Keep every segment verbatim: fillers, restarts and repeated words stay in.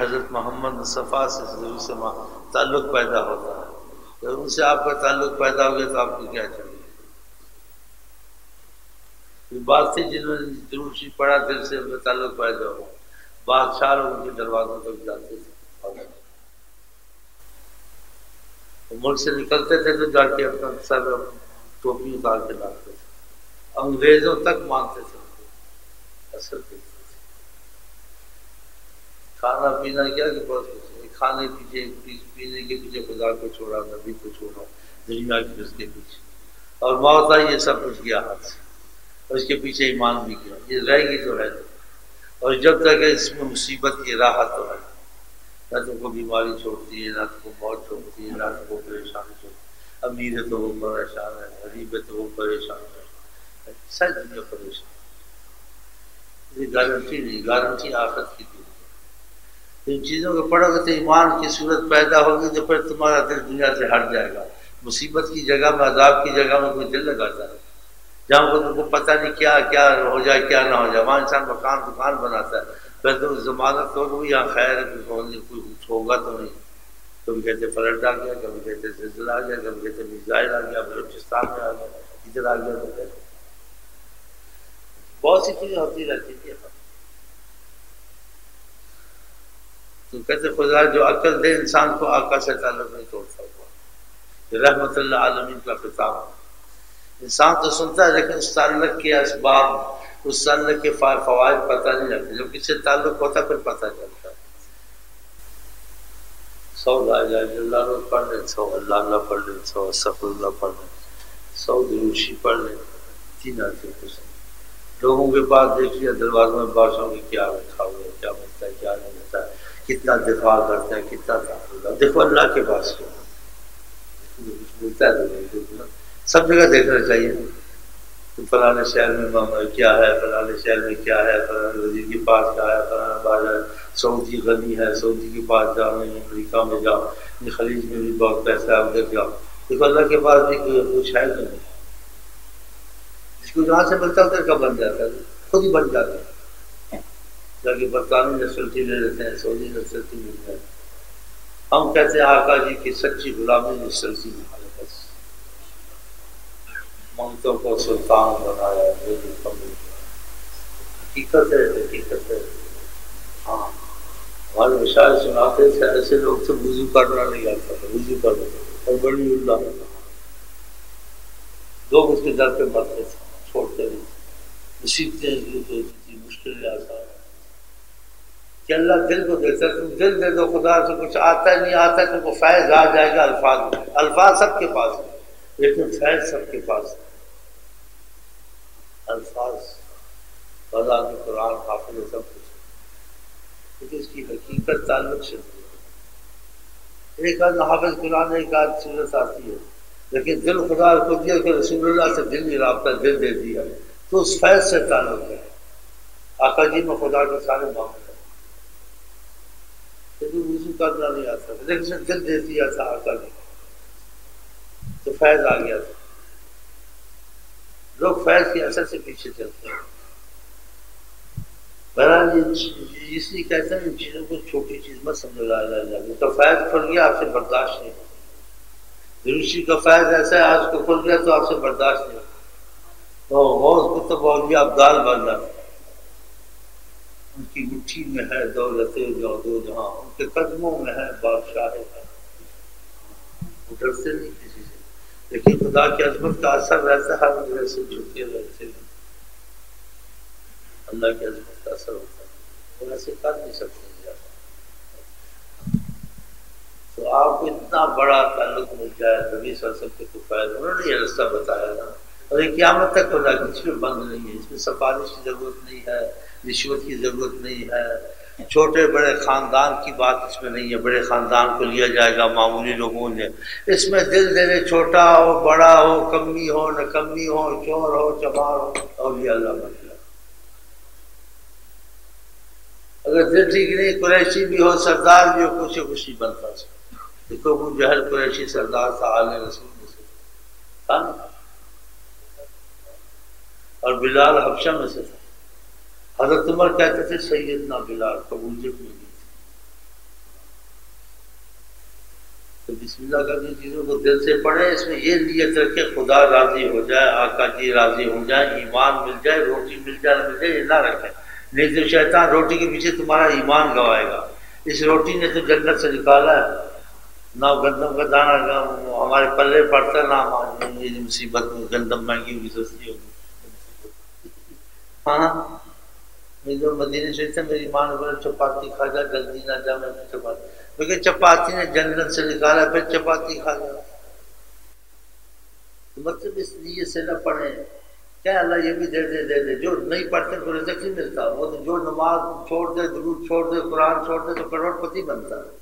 حضرت محمد مصطفیٰ سے ضرور سے تعلق پیدا ہوتا ہے. اگر ان سے آپ کا تعلق پیدا ہو گیا تو آپ کو کیا چاہیے؟ بات تھی جنہوں نے ضرور شریف پڑھا دل سے ان کا تعلق پیدا ہو، بادشاہ لوگ ان کے دروازوں تک جاتے تھے، ملک سے نکلتے تھے تو جا کے اپنا سر ٹوپی اتار کے لاتے تھے، انگریزوں تک مانتے تھے، اثر کرتے تھے. کھانا پینا کیا کہ بہت کچھ کھانے پیچھے پینے کے پیچھے خدا کو چھوڑا، نبی کو چھوڑا، دنیا کی اس کے پیچھے، اور موت آئی یہ سب کچھ گیا ہاتھ سے، اور اس کے پیچھے ایمان بھی کیا، یہ رہے گی تو ہے. اور جب تک اس میں مصیبت کی راحت تو ہے، نہ تو کو بیماری چھوڑتی ہے، نہ تو کو موت چھوڑتی ہے، نہ تو کو پریشانی چھوڑتی ہے. امیر ہے تو وہ پریشان ہے، غریب ہے تو وہ پریشان ہے، ساری دنیا پریشان. یہ گارنٹی نہیں، گارنٹی آخرت کی دی. ان چیزوں کو پڑھو گے تو ایمان کی صورت پیدا ہوگی، تو پھر تمہارا دل دنیا سے ہٹ جائے گا. مصیبت کی جگہ میں، عذاب کی جگہ میں کوئی دل لگاتا ہے جہاں کو تم کو پتہ نہیں کیا کیا ہو جائے کیا نہ ہو جائے. وہاں انسان مکان دکان بناتا ہے، پھر تو ضمانت ہو بھی یہاں خیر ہے، کوئی کچھ ہوگا تو نہیں. کبھی کہتے فلڈ آ گیا، کبھی کہتے زلزلہ آ گیا، کبھی کہتے میزائل آ گیا، بلوچستان میں آ گیا، ادھر آ گیا. بہت سی چیزیں ہوتی رہتی ہیں. تو کہتے خدا جو عقل دے انسان کو آقا سے تعلق نہیں توڑتا ہوا. رحمت اللہ عالمین کا خطاب. انسان تو سنتا ہے لیکن اس تعلق کے اسباب، اس تعلق کے فوائد پتہ نہیں لگتے. جب کسی سے تعلق ہوتا پھر پتہ چلتا ہے. سو لا الہ الا اللہ روز پڑھ لیں، سو اللہ اللہ پڑھ لیں، سو استغفر اللہ پڑھ لیں، سو دروشی پڑھ لیں، تین آتے کچھ. لوگوں کے پاس دیکھ لیا دروازوں میں بادشاہوں کے کیا رکھا ہوا ہے، کیا ملتا ہے کیا نہیں ملتا ہے، کتنا دفاع کرتا ہے، کتنا تحفظ. دیکھو اللہ کے پاس کیا کچھ ملتا ہے تو سب جگہ دیکھنا چاہیے. فلانے شہر میں معاملہ کیا ہے، فلانے شہر میں کیا ہے، فلانے وزیر کے پاس کیا ہے، فلانا بادشاہ سعودی غنی ہے، سعودی کے پاس جاؤ، امریکہ میں جاؤ، خلیج میں بھی بہت پیسہ ہے، ادھر جاؤ. دیکھو اللہ کے پاس بھی کچھ ہے نہیں. جس کو جہاں سے ملتا ہے ادھر کا بن جاتا ہے، خود ہی بن جاتا ہے. جاکہ برطانوی نسلٹی لے لیتے ہیں، سعودی نسلٹی مل جائے. ہم کہتے ہیں آقا جی کی سچی غلامی نسلٹی میں منگتوں کو سلطان بنایا. حقیقت ہے، حقیقت ہے. ہاں ہمارے مشاعر سناتے تھے ایسے لوگ سے وضو کرنا نہیں آتا تھا، وضو کرنا اور بڑی اللہ لوگ اس کے در پہ مرتے تھے، چھوڑتے نہیں. مصیبتیں ہوتی تھی، مشکلیں آسان کہ اللہ دل کو دیتا ہے. تم دل دے دو، خدا سے کچھ آتا ہے نہیں آتا ہے تم کو فیض آ جائے گا. الفاظ الفاظ سب کے پاس ہے لیکن فیض سب کے پاس ہے. الفاظ وضع کے قرآن حافظ ہے سب کچھ، لیکن اس کی حقیقت تعلق سے ایک آدھ حافظ قرآن ایک آدھ صورت آتی ہے لیکن دل خدا کو دیا کہ رسول اللہ سے دل نہیں رابطہ، دل دے دیا تو اس فیض سے تعلق ہے. آقا جی میں خدا کے سارے معاملے وضو کرنا نہیں آتا تھا لیکن اس نے دل دے دیا تھا آقا نے تو فیض آ گیا تھا. لوگ فیض کے اثر سے پیچھے چلتے ہیں. بہرحال یہ اس لیے کہتے ہیں ان چیزوں کو چھوٹی چیز مت سمجھ لا جائے. تو فیض کھل گیا آپ سے برداشت نہیں. دروشی کا فیض ایسا ہے آج کو کھل گیا تو آپ سے برداشت نہیں. تو غوث کتب اولیاء ابدال بن جاتے ہیں. ان کی مٹھی میں ہے دولت جو دو جہاں، ان کے قدموں میں ہے بادشاہ. وہ ڈرتے نہیں کسی سے لیکن خدا کی عظمت کا اثر رہتا ہے ہر جگہ سے جھکے رہتے ہیں. اللہ کی عظمت کا اثر ہوتا ہے وہ ایسے کر نہیں سکتے. تو آپ کو اتنا بڑا تعلق مل جائے نبی صلی اللہ علیہ وسلم کے تو فائد. انہوں نے یہ رستہ بتایا نا اور یہ قیامت تک خدا کچھ بھی بند نہیں ہے. اس میں سفارش کی ضرورت نہیں ہے، رشوت کی ضرورت نہیں ہے، چھوٹے بڑے خاندان کی بات اس میں نہیں ہے. بڑے خاندان کو لیا جائے گا معمولی لوگوں نے. اس میں دل دینے چھوٹا ہو بڑا ہو، کمی ہو نہ کمی ہو، چور ہو چمار ہو، اولیاء اللہ بن جائے. اگر دل ٹھیک نہیں قریشی بھی ہو سردار بھی ہو کچھ کچھ نہیں بنتا. دیکھو ابو جہل قریشی سردار تھا، آل رسول میں سے تھا اور بلال حبشہ میں سے تھا. حضرت عمر کہتے تھے سیدنا بلال قبولیت میں نہیں تھی. بسم اللہ کرنے چیزوں کو دل سے پڑھیں، اس میں یہ نیت رکھے خدا راضی ہو جائے، آقا جی راضی ہو جائے، ایمان مل جائے، روٹی مل جائے نہ مل جائے یہ نہ رکھیں، نہیں تو شیطان روٹی کے پیچھے تمہارا ایمان گوائے گا۔ اس روٹی نے تو جنت سے نکالا ہے، نہ گندم کا دانہ ہمارے پلے پڑتا، نہ ہماری یہ مصیبت میں گندم مہنگی ہوگی سستی ہوگی۔ ہاں میرے مدینے شریف سے میری ماں نے بولا چپاتی کھا جا، جلدی نہ جا، میں چپاتی کیونکہ چپاتی نے جنت سے نکالا، پھر چپاتی کھا جا۔ مطلب اس لیے سے نہ پڑھیں کیا اللہ یہ بھی دے دے دے دے، جو نہیں پڑھتے کو رزق نہیں ملتا، وہ تو جو نماز چھوڑ دے، درود چھوڑ دے، قرآن چھوڑ دے تو کروڑ پتی بنتا ہے۔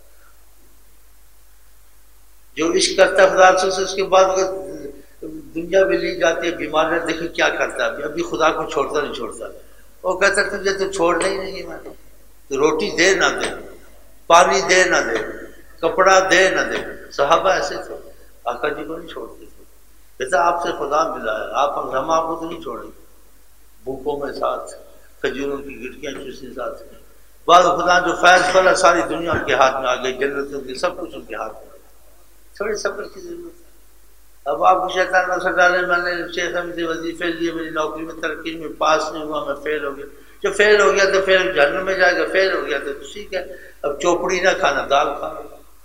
جو عشق کرتا ہے خدا سے اس کے بعد دنیا میں لی جاتی ہے بیماریاں، دیکھیں کیا کرتا ہے، ابھی خدا کو چھوڑتا نہیں چھوڑتا، وہ کہتا ہے تجھے تو چھوڑنا ہی نہیں، میں تو روٹی دے نہ دے، پانی دے نہ دے، کپڑا دے نہ دے۔ صحابہ ایسے تھے، آقا جی کو نہیں چھوڑتے تھے، کہتا آپ سے خدا ملا ہے، آپ ہم آپ کو تو نہیں چھوڑیں گے، بھوکوں میں ساتھ، کھجوروں کی گٹکیاں چوسنے ساتھ۔ بعد خدا جو فیض پڑا ساری دنیا ان کے ہاتھ میں آ گئی، جنت کی سب کچھ ان کے ہاتھ میں، تھوڑی صبر کی ضرورت ہے۔ اب آپ کو شیطان نہ ڈالے میں نے شیخ سے وظیفے لیے، میری نوکری میں ترقی میں پاس نہیں ہوا، میں فیل ہو گیا، جو فیل ہو گیا تو فیل جہنم میں جائے گا، فیل ہو گیا تو ٹھیک ہے اب چوپڑی نہ کھانا دال کھانا،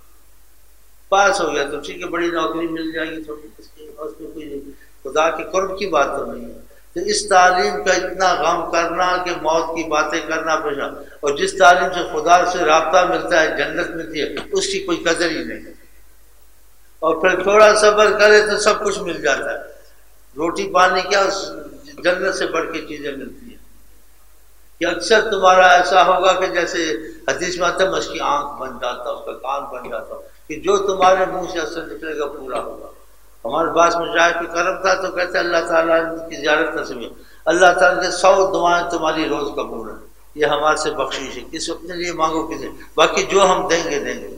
پاس ہو گیا تو ٹھیک ہے بڑی نوکری مل جائے گی تھوڑی، اس میں کوئی خدا کے قرب کی بات تو نہیں ہے۔ تو اس تعلیم کا اتنا غم کرنا کہ موت کی باتیں کرنا پیشہ، اور جس تعلیم سے خدا سے رابطہ ملتا ہے، جنت ملتی ہے، اس کی کوئی قدر ہی نہیں، اور پھر تھوڑا صبر کرے تو سب کچھ مل جاتا ہے، روٹی پانی کیا جنت سے بڑھ کے چیزیں ملتی ہیں۔ کہ اکثر تمہارا ایسا ہوگا کہ جیسے حدیث میں آتا ہے میں اس کی آنکھ بن جاتا، اس کا کان بن جاتا، کہ جو تمہارے منہ سے اثر نکلے گا پورا ہوگا۔ ہمارے پاس میں شاید کوئی کرم تھا تو کہتے اللہ تعالیٰ کی زیارت نصیب ہے، اللہ تعالیٰ کے سو دعائیں تمہاری روز قبول ہیں، یہ ہمارے سے بخشش ہے، کسی اپنے لیے مانگو کسی، باقی جو ہم دیں گے دیں گے۔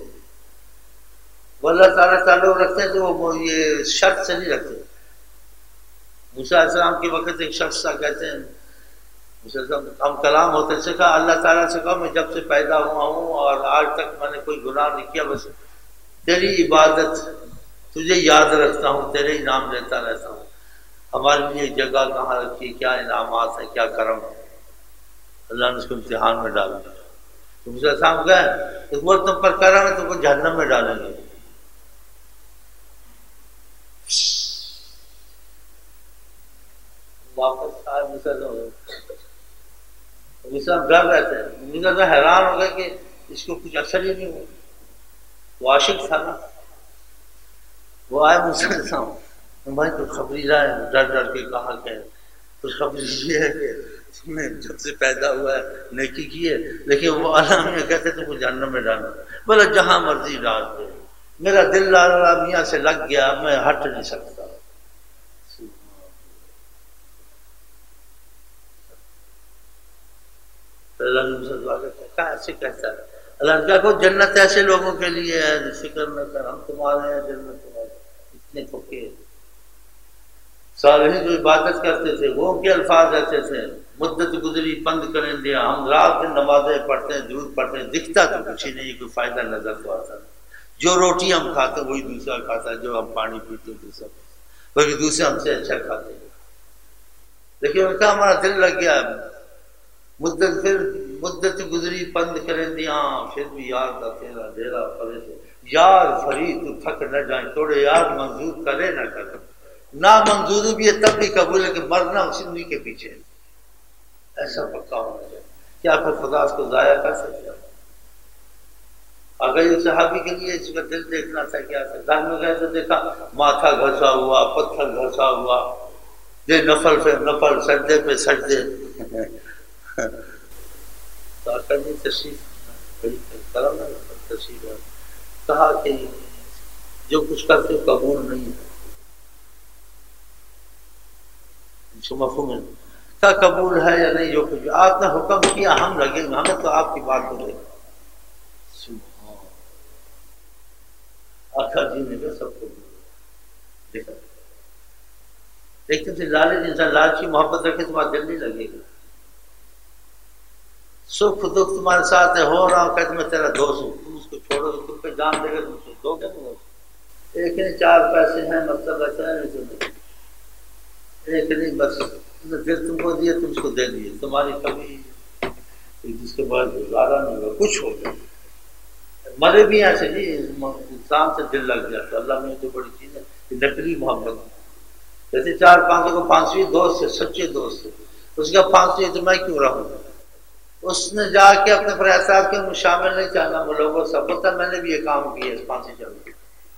وہ اللہ تعالیٰ تعلق رکھتے ہیں تو وہ یہ شرط سے نہیں رکھتے۔ موسیٰ علیہ السلام کے وقت ایک شخص تھا، کہتے ہیں ہم کلام ہوتے سے کہا اللہ تعالیٰ سے کہا میں جب سے پیدا ہوا ہوں اور آج تک میں نے کوئی گناہ نہیں کیا، بس تیری عبادت تجھے یاد رکھتا ہوں، تیرے ہی نام لیتا رہتا ہوں، ہمارے لیے جگہ کہاں رکھی، کیا انعامات ہیں، کیا کرم ہے۔ اللہ نے اس کو امتحان میں ڈال دیا، تو موسیٰ علیہ السلام کہا ایک بار تم پر کرم ہے تم کو جہنم میں ڈالیں گے۔ واپس آئے موسیٰ موسیٰ ڈر رہتے ہیں، موسیٰ حیران ہو گئے کہ اس کو کچھ اثر ہی نہیں ہوا، وہ عاشق تھا نا۔ وہ آئے موسیٰ علیہ السلام بھائی تو خبری رائے ڈر ڈر کے کہا کہ تو خبری یہ ہے کہ تم نے جب سے پیدا ہوا ہے نیکی کی ہے، لیکن وہ عالم میں کہتے تم کو جہنم میں ڈالنا، بولا جہاں مرضی ڈال دے، میرا دل لالا میاں سے لگ گیا، میں ہٹ نہیں سکتا۔ اللہ نے کہا ایسے کہتا ہے، اللہ نے کہا کہ جنت ایسے لوگوں کے لیے ہے، فکر نہ کر ہم تمہارے ہیں، جنت تمہارے، اتنے پکے۔ صالحین جو عبادت کرتے تھے وہ ان کے الفاظ ایسے تھے، مدت گزری پند کریں دیا، ہم رات دن نمازیں پڑھتے ہیں، درود پڑھتے ہیں، دکھتا تو کچھ ہی نہیں، کوئی فائدہ نظر تو آتا نہیں، جو روٹی ہم کھاتے ہیں وہی دوسرا کھاتا ہے، جو ہم پانی پیتے ہیں دوسرا بلکہ دوسرے ہم سے اچھا کھاتے ہیں، لیکن ان کا ہمارا دل لگ گیا، مدت پھر مدت گزری پند کریں دیا، پھر بھی یار کا تیرا ڈیرا پڑے سے، یار فرید تو تھک نہ جائیں، توڑے یار منظور کرے نہ کرے، نہ منظوری بھی ہے تب بھی قبول ہے کہ مرنا اسی انہیں کے پیچھے، ایسا پکا ہونا چاہیے، کیا پھر خدا اس کو ضائع کر سکتا ہے؟ اگر یہ صحابی کے لیے اس کا دل دیکھنا تھا کیا تھا، گھر میں گئے تو دیکھا ماتھا گھسا ہوا، پتھر گھسا ہوا، یہ نفل پہ نفل، سجدے پہ سجدے، تو آقا جی تشریف بڑی کرم ہے، تشریف ہے، کہا کہ جو کچھ کرتے ہو قبول نہیں ہے، اس کو مفہوم ہے کیا قبول ہے یا نہیں، جو کچھ آپ نے حکم کیا ہم لگے، ہمیں تو آپ کی بات بولے، آقا جی نے کہا سب قبول دیکھا، دیکھتے تھے لالچ انسان لالچی محبت رکھے تمہارا دل نہیں لگے گا، سکھ دکھ تمہارے ساتھ ہے، ہو رہا ہوں کہتے میں تیرا دوست ہوں، تم اس کو چھوڑو، تم پہ جان دے گا تم اس کو دو گے نہیں، ایک نہیں چار پیسے ہیں مطلب ایسا ہے نہیں، ایک نہیں بس دل تم کو دیے تم اس کو دے دیے، تمہاری کبھی جس کے بعد گزارا نہیں ہوا کچھ ہو گیا. مرے بھی ایسے جی انسان سے دل لگ جاتا. اللہ میں تو بڑی چیز ہے کہ نقلی محبت. جیسے چار پانچ کو پانچویں دوست سے سچے دوست سے اس کا پانچویں تو میں کیوں رہوں. اس نے جا کے اپنے پر احساس کے شامل نہیں چاہنا وہ لوگوں سب ہوتا میں نے بھی یہ کام کیا اس پانچویں چل کے.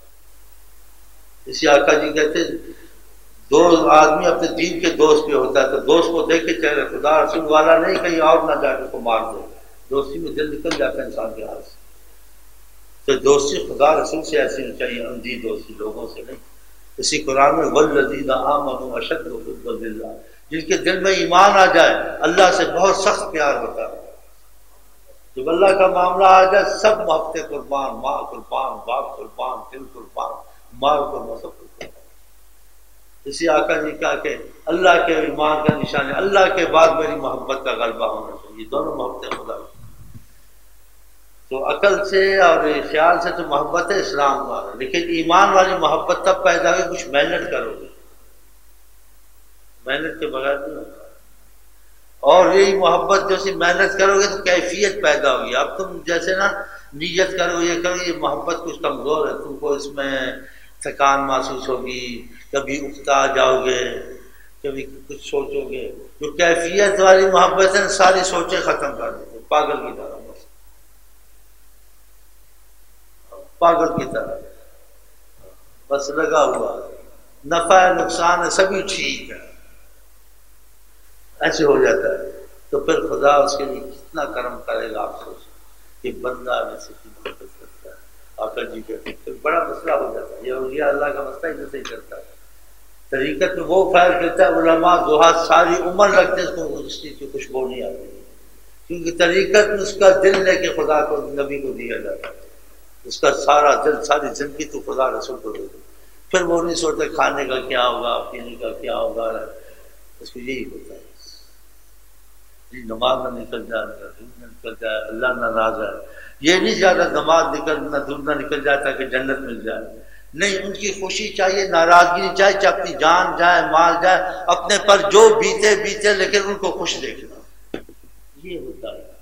اسی آقا جی کہتے دو آدمی اپنے دین کے دوست پہ ہوتا ہے تو دوست کو دیکھ کے چہرے خدا رسول والا نہیں کہیں اور نہ جا کے کو مار دو. دوستی میں دل نکل جاتا ہے انسان کے ہاتھ سے. تو دوستی خدا رسول سے ایسی ہونی چاہیے، اندھی دوستی لوگوں سے نہیں. اسی قرآن میں والذین آمنوا اشد حبا للہ، جن کے دل میں ایمان آ جائے اللہ سے بہت سخت پیار ہوتا ہے. جب اللہ کا معاملہ آ جائے سب محبتیں قربان، ماں قربان، باپ قربان، دل قربان، مال قربان، سب قربان. اسی آقا نے کہا کہ اللہ کے ایمان کا نشان ہے اللہ کے بعد میری محبت کا غلبہ ہونا چاہیے. دونوں محبتیں خدا کی. تو عقل سے اور خیال سے تو محبت ہے اسلام کا، لیکن ایمان والی محبت تب پیدا ہوگی کچھ محنت کرو گے، محنت کے بغیر نہیں ہوتا. اور یہی محبت جو سی محنت کرو گے تو کیفیت پیدا ہوگی. اب تم جیسے نا نیت کرو یہ کرو یہ محبت کچھ کمزور ہے، تم کو اس میں تھکان محسوس ہوگی، کبھی اکتا جاؤ گے، کبھی کچھ سوچو گے. جو کیفیت والی محبت ہے ساری سوچیں ختم کر دیتے پاگل کی طرح، بس پاگل کی طرح بس لگا ہوا نفع نقصان ہے سبھی ٹھیک ہے ایسے ہو جاتا ہے. تو پھر خدا اس کے لیے کتنا کرم کرے گا. آپ سوچیں کہ بندہ ویسے کی محبت کرتا ہے. آقا جی کہتے ہیں بڑا مسئلہ ہو جاتا ہے. یہ اولیاء اللہ کا مسئلہ ہی نہیں کرتا ہے. طریقت میں وہ فیض کرتا ہے علماء دعا ساری عمر لگتے ہیں اس کو اس چیز کی خوشبو نہیں آتی، کیونکہ طریقت میں اس کا دل لے کے خدا کو نبی کو دیا جاتا ہے. اس کا سارا دل ساری زندگی تو خدا رسول کو دے دے. پھر وہ نہیں سوچتے کھانے کا کیا ہوگا پینے کا کیا ہوگا، اس کو یہی ہوتا ہے جی نماز نہ نکل جائے نہ نکل جائے اللہ ناراض ہے. یہ نہیں زیادہ نماز نکل نہ دور نہ نکل جائے تاکہ جنت مل جائے. نہیں، ان کی خوشی چاہیے، ناراضگی نہیں چاہیے، چاہے اپنی جان جائے مال جائے اپنے پر جو بیتے بیتے لیکن ان کو خوش دیکھنا یہ ہوتا ہے.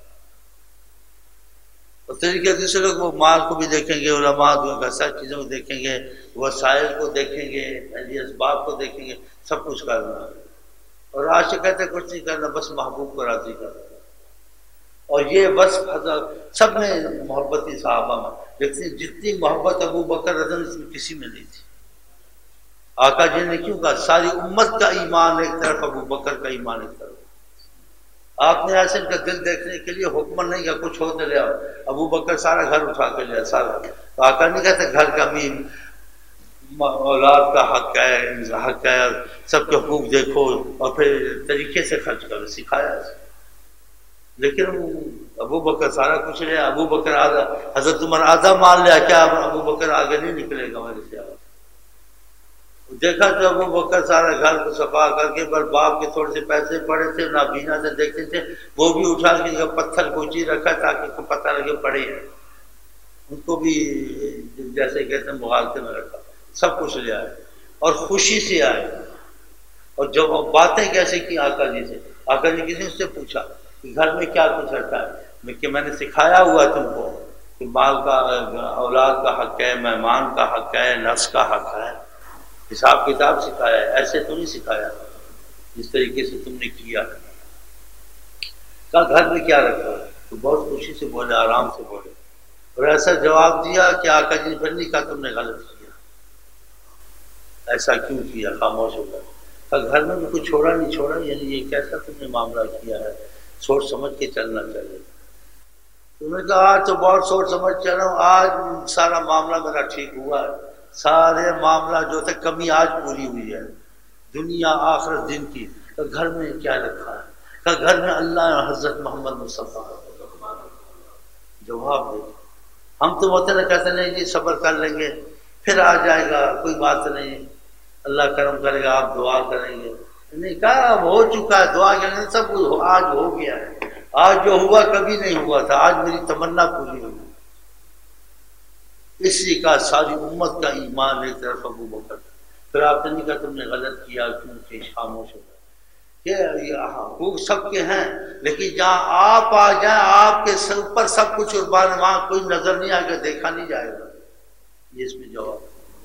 اور طریقے دوسرے لوگ وہ مال کو بھی دیکھیں گے، علماء کو ساری چیزوں کو دیکھیں گے، وسائل کو دیکھیں گے، اسباب کو دیکھیں گے، سب کچھ کرنا. اور آج سے کہتے کچھ نہیں کرنا بس محبوب کو راضی کرنا. اور یہ بس سب میں محبت صحابہ میں لیکن جتنی محبت ابو بکر رضی اللہ عنہ کسی میں نہیں تھی. آقا جی نے کیوں کہا ساری امت کا ایمان ایک طرف ابو بکر کا ایمان ایک طرف. آپ نے ایسے ان کا دل دیکھنے کے لیے حکم نہیں کیا کچھ ہوتے لے آؤ. ابو بکر سارا گھر اٹھا کے لیا سارا. تو آقا نہیں کہتے گھر کا بھی اولاد کا حق ہے حق ہے سب کے حقوق دیکھو اور پھر طریقے سے خرچ کرو، سکھایا اسے. لیکن ابو بکر سارا کچھ لیا. ابو بکر آدھا حضرت عمر آدھا مان لیا، کیا ابو بکر آگے نہیں نکلے گا میرے سے. دیکھا تو ابو بکر سارا گھر کو صفا کر کے پر باپ کے تھوڑے سے پیسے پڑے تھے نہ بینا سے دیکھتے تھے وہ بھی اٹھا کے پتھر کوچی رکھا تاکہ کو پتہ لگے پڑے ہیں. ان کو بھی جیسے کہتے ہیں مغالطے میں رکھا. سب کچھ لے آئے اور خوشی سے آئے. اور جب باتیں کیسے کی آقا جی سے، آقا جی کسی سے پوچھا کہ گھر میں کیا کچھ رکھا ہے کہ میں نے سکھایا ہوا تم کو کہ مال کا اولاد کا حق ہے، مہمان کا حق ہے، نفس کا حق ہے. حساب کتاب سکھایا ہے، ایسے تو نہیں سکھایا جس طریقے سے تم نے کیا. کہا گھر میں کیا رکھا ہے؟ تو بہت خوشی سے بولے، آرام سے بولے اور ایسا جواب دیا کہ آقا جی پھر نہیں کہا تم نے غلط کیا، ایسا کیوں کیا، خاموش ہو گیا. گھر میں بھی کچھ چھوڑا نہیں چھوڑا، یعنی یہ کیسا تم نے معاملہ کیا ہے، سوچ سمجھ کے چلنا چاہیے. تم نے کہا آج تو بہت سوچ سمجھ چل رہا ہوں، آج سارا معاملہ میرا ٹھیک ہوا ہے. سارے معاملہ جو تھے کمی آج پوری ہوئی ہے، دنیا آخرت دن کی. تو گھر میں کیا رکھا ہے؟ کہ گھر میں اللہ اور حضرت محمد مصطفیٰ. جواب دے. ہم تو ہوتے نہ کہتے نہیں جی صبر کر لیں گے پھر آ جائے گا کوئی بات نہیں، اللہ کرم کرے گا آپ دعا کریں گے. نہیں کہا اب ہو چکا ہے، دعا کے لیے سب کچھ آج ہو گیا ہے. آج جو ہوا کبھی نہیں ہوا تھا، آج میری تمنا پوری ہوئی. اسی کا ساری امت کا ایمان ایک طرف ابو بکر. پھر آپ نے نہیں کہا تم نے غلط کیا کیونکہ خاموش ہو کہ حقوق سب کے ہیں، لیکن جہاں آپ آ جائیں آپ کے سر پر سب کچھ قربان، وہاں کوئی نظر نہیں آ کے دیکھا نہیں جائے گا. یہ اس میں جواب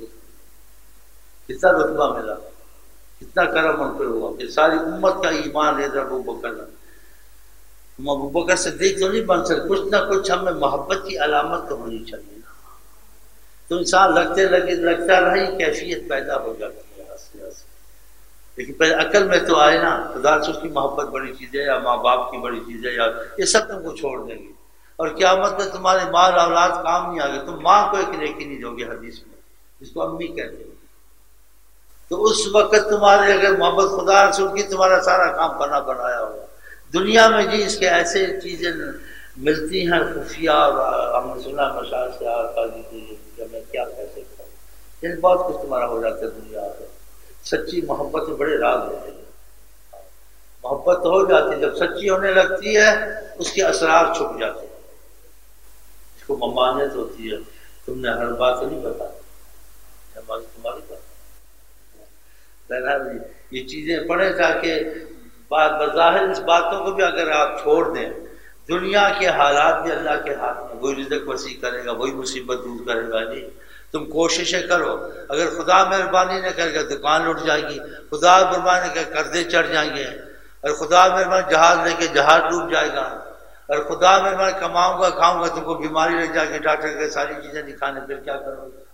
کتنا رتبہ ملا، کتنا کرم ان پہ ہوا کہ ساری امت کا ایمان ہے ابو بکر. ہم ابو بکر صدیق تو نہیں بن سکتے، کچھ نہ کچھ ہمیں محبت کی علامت تو ہونی چاہیے. تو انسان لگتے لگے لگتا رہی کیفیت پیدا ہو جاتی ہے آستے آستے. لیکن پہلے عقل میں تو آئے نا خدا سے اس کی محبت بڑی چیز ہے یا ماں باپ کی بڑی چیز ہے یا یہ سب تم کو چھوڑ دیں گے. اور قیامت میں تمہارے مال اولاد کام نہیں آگے، تم ماں کو ایک نیکی نہیں دو گے حدیث میں جس کو امی کہتے ہیں. تو اس وقت تمہارے اگر محبت خدا سے کی تمہارا سارا کام بنا بنایا ہوگا. دنیا میں جی اس کے ایسے چیزیں ملتی ہیں خفیہ، اور ہم نے سنا مشاعر سے آقا جی کی کہ میں کیا کہہ سکتا ہوں، یعنی بہت کچھ تمہارا ہو جاتا ہے دنیا میں. سچی محبت میں بڑے راز ہوتے ہیں. محبت تو ہو جاتی ہے، جب سچی ہونے لگتی ہے اس کے اسرار چھپ جاتے ہیں. اس کو ممانعت ہوتی ہے، تم نے ہر بات نہیں بتائی، ہماری تمہاری بات. بہرحال یہ چیزیں پڑھیں تاکہ بات بظاہر اس باتوں کو بھی اگر آپ چھوڑ دیں، دنیا کے حالات بھی اللہ کے ہاتھ میں، وہی رزق وسیع کرے گا، وہی مصیبت دور کرے گا. جی تم کوششیں کرو، اگر خدا مہربانی نہ کرے گا دکان لٹ جائے گی، خدا مہربانی نہ کرے قرضے چڑھ جائیں گے، اور خدا مہربانی جہاز لے کے جہاز ڈوب جائے گا، اور خدا مہربانی کماؤں گا کھاؤں گا تم کو بیماری لگ جائے گی، ڈاکٹر کے ساری چیزیں نہیں کھانے، پھر کیا کرو گے؟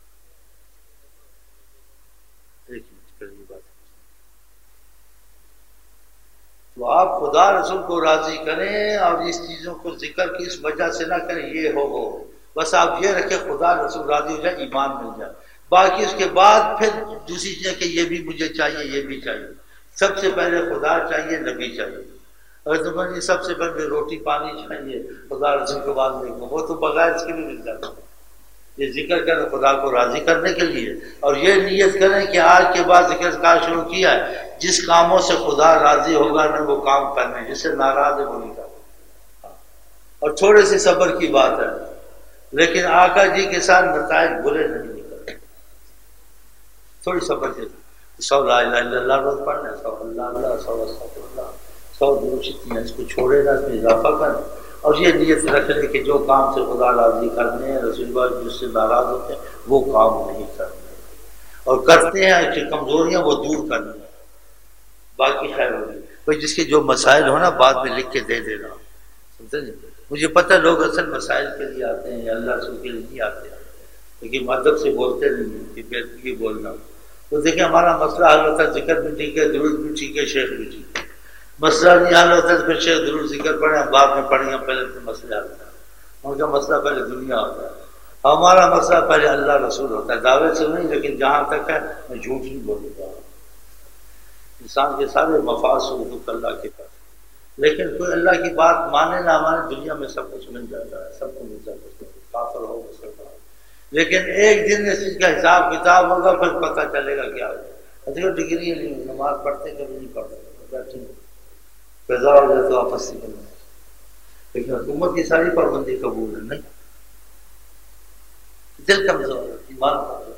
تو آپ خدا رسول کو راضی کریں اور اس چیزوں کو ذکر کی اس وجہ سے نہ کریں یہ ہو ہو بس آپ یہ رکھیں خدا رسول راضی ہو جائے، ایمان مل جائے. باقی اس کے بعد پھر دوسری چیزیں کہ یہ بھی مجھے چاہیے یہ بھی چاہیے. سب سے پہلے خدا چاہیے، نبی چاہیے. اگر تمہیں سب سے پہلے روٹی پانی چاہیے، خدا رسول کے بعد دیکھو وہ تو بغیر اس کے بھی مل جاتا ہے. یہ ذکر کریں خدا کو راضی کرنے کے لیے، اور یہ نیت کریں کہ آج کے بعد ذکر کا شروع کیا ہے جس کاموں سے خدا راضی ہوگا نہ وہ کام کرنے، جس سے ناراض ہے وہ نہیں کرنا. اور تھوڑے سے صبر کی بات ہے، لیکن آقا جی کے ساتھ نتائج برے نہیں نکلتے. تھوڑی صبر کے سو لا الہ الا اللہ روز پڑھنا، سو اللہ اللہ سو استغفر اللہ، سو درود، اس کو چھوڑے نہ، اس میں اضافہ کریں. اور یہ نیت رکھ لیں کہ جو کام سے خدا راضی کرنے ہیں، رسول اللہ جس سے ناراض ہوتے ہیں وہ کام نہیں کرنے، اور کرتے ہیں کہ کمزوریاں وہ دور کرنے، باقی خیر ہوگی. بھائی جس کے جو مسائل ہونا بعد میں لکھ کے دے دینا. سمجھے؟ مجھے پتہ لوگ اصل مسائل کے لیے آتے ہیں، اللہ رسول کے لیے نہیں آتے ہیں، لیکن ادب سے بولتے نہیں کہ بے بولنا. تو دیکھیں ہمارا مسئلہ حل ہوتا ہے، ذکر بھی ٹھیک ہے، درود بھی ٹھیک ہے، شیخ بھی ٹھیک ہے. مسئلہ نہیں حل ہوتا ہے تو پھر شیخ درود ذکر پڑھیں، بعد میں پڑھیں گے، پہلے تو مسئلہ ہوتا ہے. ان کا مسئلہ پہلے دنیا ہوتا ہے، ہمارا مسئلہ پہلے اللہ رسول ہوتا ہے. دعوے سے نہیں، لیکن جہاں تک ہے میں جھوٹ نہیں بولوں. انسان کے سارے مفاد سے اللہ کے پاس، لیکن کوئی اللہ کی بات مانے نہ مانے دنیا میں سب کچھ مل جاتا ہے، سب کو مل جاتا ہے، کافر ہو مسلمان. لیکن ایک دن اس چیز کا حساب کتاب ہوگا، پھر پتہ چلے گا کیا ہوگا. دیکھو ڈگری نہیں، نماز پڑھتے کبھی نہیں پڑھتے، بیٹھے پیدا ہو جائے تو آپس سے کرنا. لیکن حکومت کی ساری پابندی قبول ہے نہیں، دل کمزور ہے، ایمان کمزور.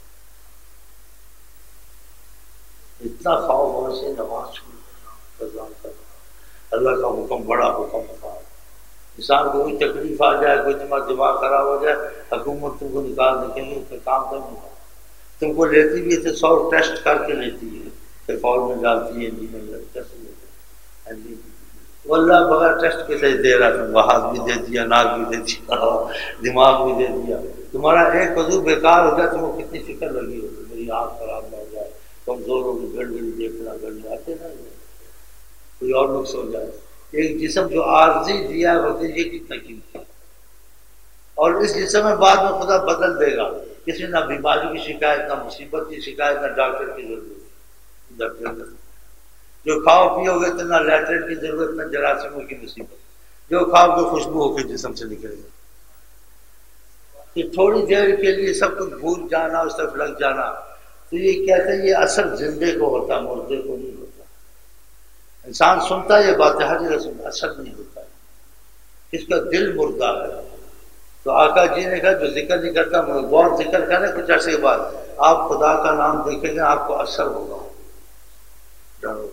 اتنا خوف ہونے سے نماز چھوڑ دینا، اللہ کا حکم بڑا حکم تھا. انسان کو کوئی تکلیف آ جائے، کوئی تمہارا دماغ خراب ہو جائے، حکومت تم کو نکال دیں گے، پھر کام کرنے کا تم کو لیتی بھی ہے، سو ٹیسٹ کر کے لیتی ہے، پھر فوج میں ڈالتی ہے، ٹیسٹ لیتے ہیں. وہ اللہ بغیر ٹیسٹ کے صحیح دے رہا، تم کو ہاتھ بھی دے دیا، ناک بھی دے دیا، دماغ بھی دے دیا. تمہارا ایک وضو بیکار ہو جائے تم کو کتنی فکر لگی ہوتی، میری آنکھ خراب نہ ہو جائے، کمزور ہو گئی، گڑ گڑی دیکھنا گڑ آتے نا، کوئی اور نقص ہو جائے. ایک جسم جو عارضی دیا ہوتا ہے یہ کتنا قیمتی ہے، اور اس جسم میں بعد میں خدا بدل دے گا. کسی نہ بیماری کی شکایت، نہ مصیبت کی شکایت، نہ ڈاکٹر کی ضرورت. ڈاکٹر جو کھاؤ پیو گے تو نہ لیٹرین کی ضرورت، نہ جراثیموں کی مصیبت. جو کھاؤ گے خوشبو ہو کے جسم سے نکلے گا. کہ تھوڑی دیر کے لیے سب کچھ بھول جانا، اس طرف لگ جانا، تو یہ کہتے ہیں یہ اثر زندے کو ہوتا، مردے کو نہیں ہوتا. انسان سنتا یہ بات ہے، حج رسول اثر نہیں ہوتا، اس کا دل مردہ ہے. تو آقا جی نے کہا جو ذکر نہیں کرتا بہت ذکر کرے کچھ عرصے کے بعد آپ خدا کا نام دیکھیں گے آپ کو اثر ہوگا، ڈرو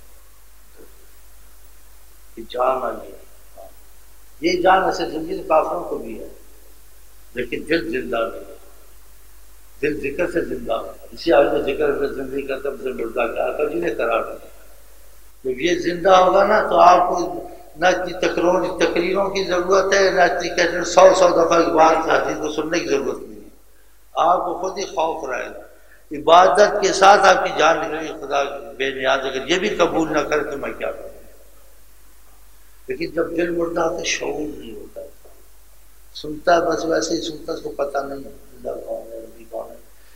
جان آئیے. یہ جان ایسے زندگی کافروں کو بھی ہے لیکن دل زندہ نہیں، دل ذکر سے زندہ. اسی آدمی ذکر سے زندگی کا تب سے مردہ کا آقا جی نے قرار دیا. جب یہ زندہ ہوگا نا تو آپ کو نہ اتنی تقریر تقریروں کی ضرورت ہے، نہ اتنی کہتے سو سو دفعہ بات حدیث کو سننے کی ضرورت نہیں ہے. آپ کو خود ہی خوف رہے گا. عبادت کے ساتھ آپ کی جان نکلے گی. خدا بے نیاز اگر یہ بھی قبول نہ کرے تو میں کیا کروں. لیکن جب دل مردہ ہوتا ہے شعور نہیں ہوتا، سنتا ہے بس ویسے ہی سنتا، اس کو پتہ نہیں اللہ کون ہے ربی کون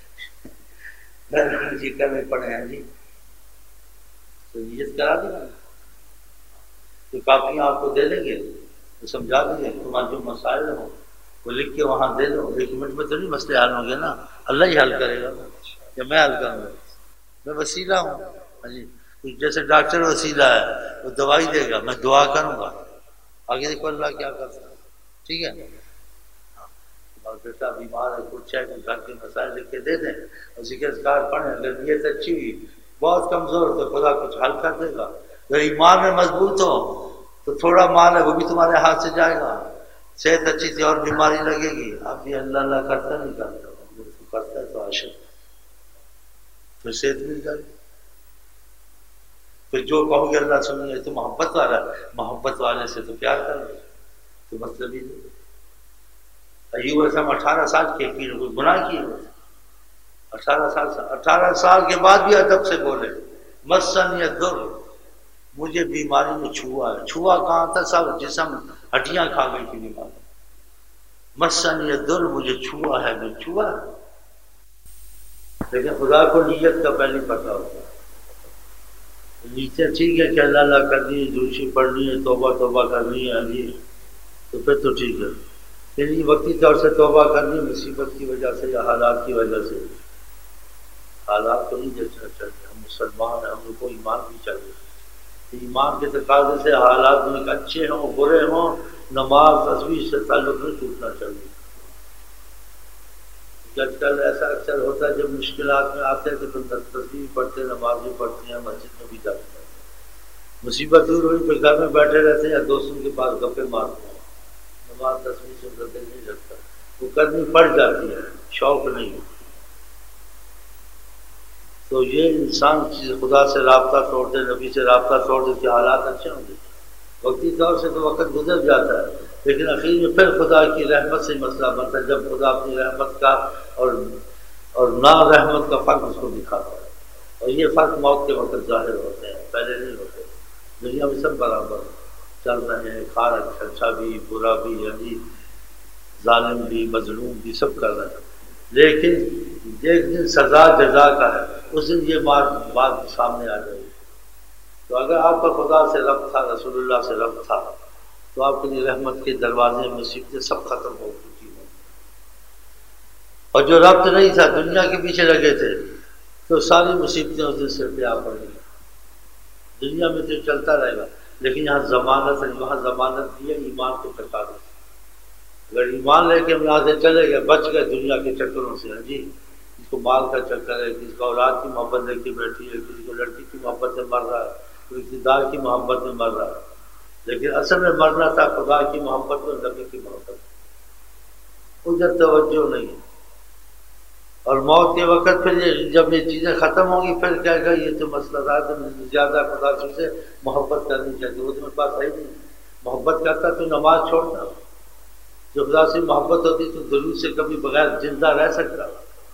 ہے. جی کرنے پڑے ہیں جی تو نیت کرا دیں تو کاپیاں آپ کو دے دیں گے تو سمجھا دیں گے. تمہارے جو مسائل ہوں وہ لکھ کے وہاں دے دو. ایک منٹ میں تو نہیں مسئلے حل ہوں گے نا، اللہ ہی حل کرے گا یا میں حل کروں گا. میں وسیلہ ہوں. ہاں جی جیسے ڈاکٹر وسیلہ ہے وہ دوائی دے گا، میں دعا کروں گا، آگے دیکھو اللہ کیا کرتا ہے. ٹھیک ہے اور بیٹا بیمار ہے کچھ ہے گھر کے مسائل لکھ کے دے دیں اور ذکر اذکار پڑھیں. اگر نیت اچھی ہوئی بہت کمزور تو خدا کچھ حل کر دے گا. اگر ایمان میں مضبوط ہو تو تھوڑا مال ہے وہ بھی تمہارے ہاتھ سے جائے گا. صحت اچھی تھی اور بیماری لگے گی آپ بھی اللہ اللہ کرتا نہیں کرتا کرتا ہے تو عاشق پھر صحت مل جائے گی. پھر جو کہو گے اللہ سنیں گے تو محبت والا محبت والے سے تو پیار کر لو تو مطلب ہی نہیں. ایوب علیہ السلام اٹھارہ سال کے پیر کوئی گناہ کیے ہوئے اٹھارہ سال سے اٹھارہ سال کے بعد بھی ادب سے بولے مسن یا در مجھے بیماری میں چھوا ہے. چھوا کہاں تھا؟ سب جسم ہڈیاں کھا گئی تھی بیماری. مسن یا در مجھے چھوا ہے میں چھوا ہے. لیکن خدا کو نیت کا پہلے پتہ ہوتا ہے. نیچے ٹھیک ہے کہ اللہ اللہ کرنی ہے دوسری پڑھنی ہے توبہ توبہ کرنی ہے جی تو پھر تو ٹھیک ہے. لیکن وقتی طور سے توبہ کرنی مصیبت کی وجہ سے یا حالات کی وجہ سے. حالات تو نہیں دیکھنا چاہیے. ہم مسلمان ہیں، ہم کو ایمان بھی چاہیے. ایمان کے تقاضے سے حالات میں اچھے ہوں برے ہوں نماز تصویر سے تعلق نہیں ٹوٹنا چاہیے. آج کل ایسا اکثر ہوتا ہے جب مشکلات میں آتے ہیں تو تصویر پڑھتے نماز بھی پڑھتے ہیں مسجد میں بھی جاتے ہیں. مصیبت دور ہوئی پھر گھر میں بیٹھے رہتے ہیں یا دوستوں کے پاس گپے مارتے ہیں. نماز تصویر سے بدل نہیں رکھتا. وہ کرنی پڑ جاتی ہے شوق نہیں. تو یہ انسان خدا سے رابطہ توڑ دے نبی سے رابطہ توڑ دے کہ حالات اچھے ہوں گے. وقتی طور سے تو وقت گزر جاتا ہے لیکن اخیر میں پھر خدا کی رحمت سے مسئلہ بنتا ہے جب خدا اپنی رحمت کا اور اور نا رحمت کا فرق اس کو دکھاتا ہے. اور یہ فرق موت کے وقت ظاہر ہوتے ہیں پہلے نہیں ہوتے. دنیا میں سب برابر چل رہے ہیں کھا رہے اچھا بھی برا بھی یعنی ظالم بھی مظلوم بھی سب کر رہے ہیں. لیکن ایک دن سزا جزا کا ہے اس دن یہ بات بات سامنے آ جائے گی. تو اگر آپ کا خدا سے ربط تھا رسول اللہ سے ربط تھا تو آپ کے لیے رحمت کے دروازے مصیبتیں سب ختم ہو چکی ہیں. اور جو ربط نہیں تھا دنیا کے پیچھے لگے تھے تو ساری مصیبتیں اس دن سر پہ آ پڑیں گی. دنیا میں تو چلتا رہے گا لیکن یہاں ضمانت ہے وہاں ضمانت دی ہے ایمان کے تقاضے سے. اگر ایمان لے کے ہم یہاں سے چلے گئے بچ گئے دنیا کے چکروں سے. جی کسی کو مال کا چکر ہے کسی کو اولاد کی محبت لے کے بیٹھی ہے کسی کو لڑکی کی محبت سے مر رہا ہے کوئی اقتدار کی محبت میں مر رہا ہے. لیکن اصل میں مرنا تھا خدا کی محبت میں نبی کی محبت. ادھر توجہ نہیں ہے. اور موت کے وقت پھر یہ جب یہ چیزیں ختم ہوں گی پھر کہے گا یہ تو مسئلہ تھا تو زیادہ خدا سے محبت کرنی چاہیے. وہ تمہیں پاس ہے ہی نہیں. محبت کرتا تو نماز چھوڑتا. جو خدا سے محبت ہوتی تو درود سے کبھی بغیر زندہ رہ سکتا.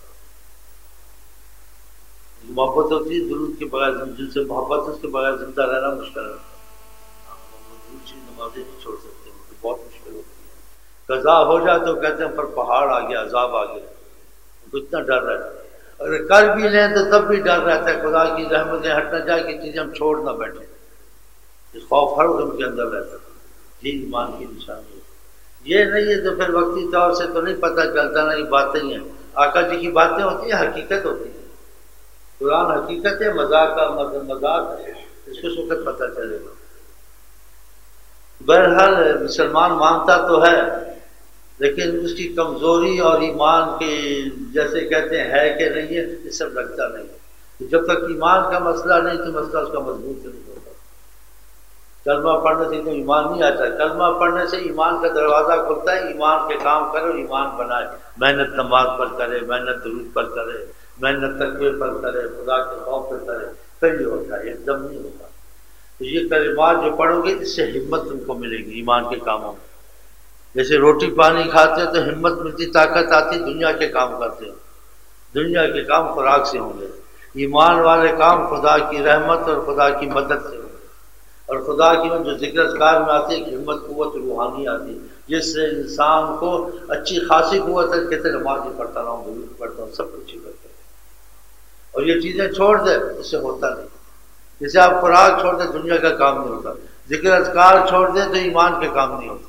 محبت ہوتی ہے درود کے بغیر جن سے محبت ہے اس کے بغیر زندہ رہنا مشکل ہے. نمازیں نہیں چھوڑ سکتے بہت مشکل ہوتی ہے. قضا ہو جائے تو کہتے ہیں پر پہاڑ آ گیا عذاب آ گیا تو اتنا ڈر رہتا ہے. اگر کر بھی لیں تو تب بھی ڈر رہتا ہے خدا کی رحمتیں ہٹ نہ جائے کہ چیزیں ہم چھوڑ نہ بیٹھیں. یہ خوف ہر وقت کے اندر رہتا ہے. یہ ایمان کی نشانی ہے. یہ نہیں ہے تو پھر وقتی طور سے تو نہیں پتہ چلتا نا یہ باتیں ہیں. آقا جی کی باتیں ہوتی ہیں حقیقت ہوتی ہے. قرآن حقیقت ہے مذاق کا مذاق ہے اس کو وقت پتہ چلے گا. بہرحال مسلمان مانتا تو ہے لیکن اس کی کمزوری اور ایمان کے جیسے کہتے ہیں ہے کہ نہیں ہے، یہ سب لگتا نہیں ہے۔ جب تک ایمان کا مسئلہ نہیں تو مسئلہ اس کا مضبوط نہیں ہوتا۔ کلمہ پڑھنے سے تو ایمان نہیں آتا، کلمہ پڑھنے سے ایمان کا دروازہ کھلتا ہے، ایمان کے کام کرے اور ایمان بنائے، محنت نماز پر کرے، محنت درود پر کرے، محنت تقوی پر کرے، خدا کے خوف پر کرے، پھر یہ ہوتا ہے، ایک دم نہیں ہوتا۔ تو یہ کلمات جو پڑھو گے اس سے ہمت تم کو ملے گی ایمان کے کاموں میں۔ جیسے روٹی پانی کھاتے ہیں تو ہمت ملتی، طاقت آتی، دنیا کے کام کرتے ہیں، دنیا کے کام خوراک سے ہوں گے، ایمان والے کام خدا کی رحمت اور خدا کی مدد سے ہوں گے۔ اور خدا کی جو ذکر اذکار میں آتی ہے کہ ہمت قوت روحانی آتی ہے، جس سے انسان کو اچھی خاصی قوت ہے، کہتے نماز ہی پڑھتا رہا ہوں، درود پڑھتا ہوں، سب کچھ ہی کرتا ہوں، اور یہ چیزیں چھوڑ دے اس سے ہوتا نہیں۔ جیسے آپ خوراک چھوڑ دیں دنیا کا کام نہیں ہوتا، ذکر اذکار چھوڑ دیں تو ایمان کے کام نہیں ہوتے۔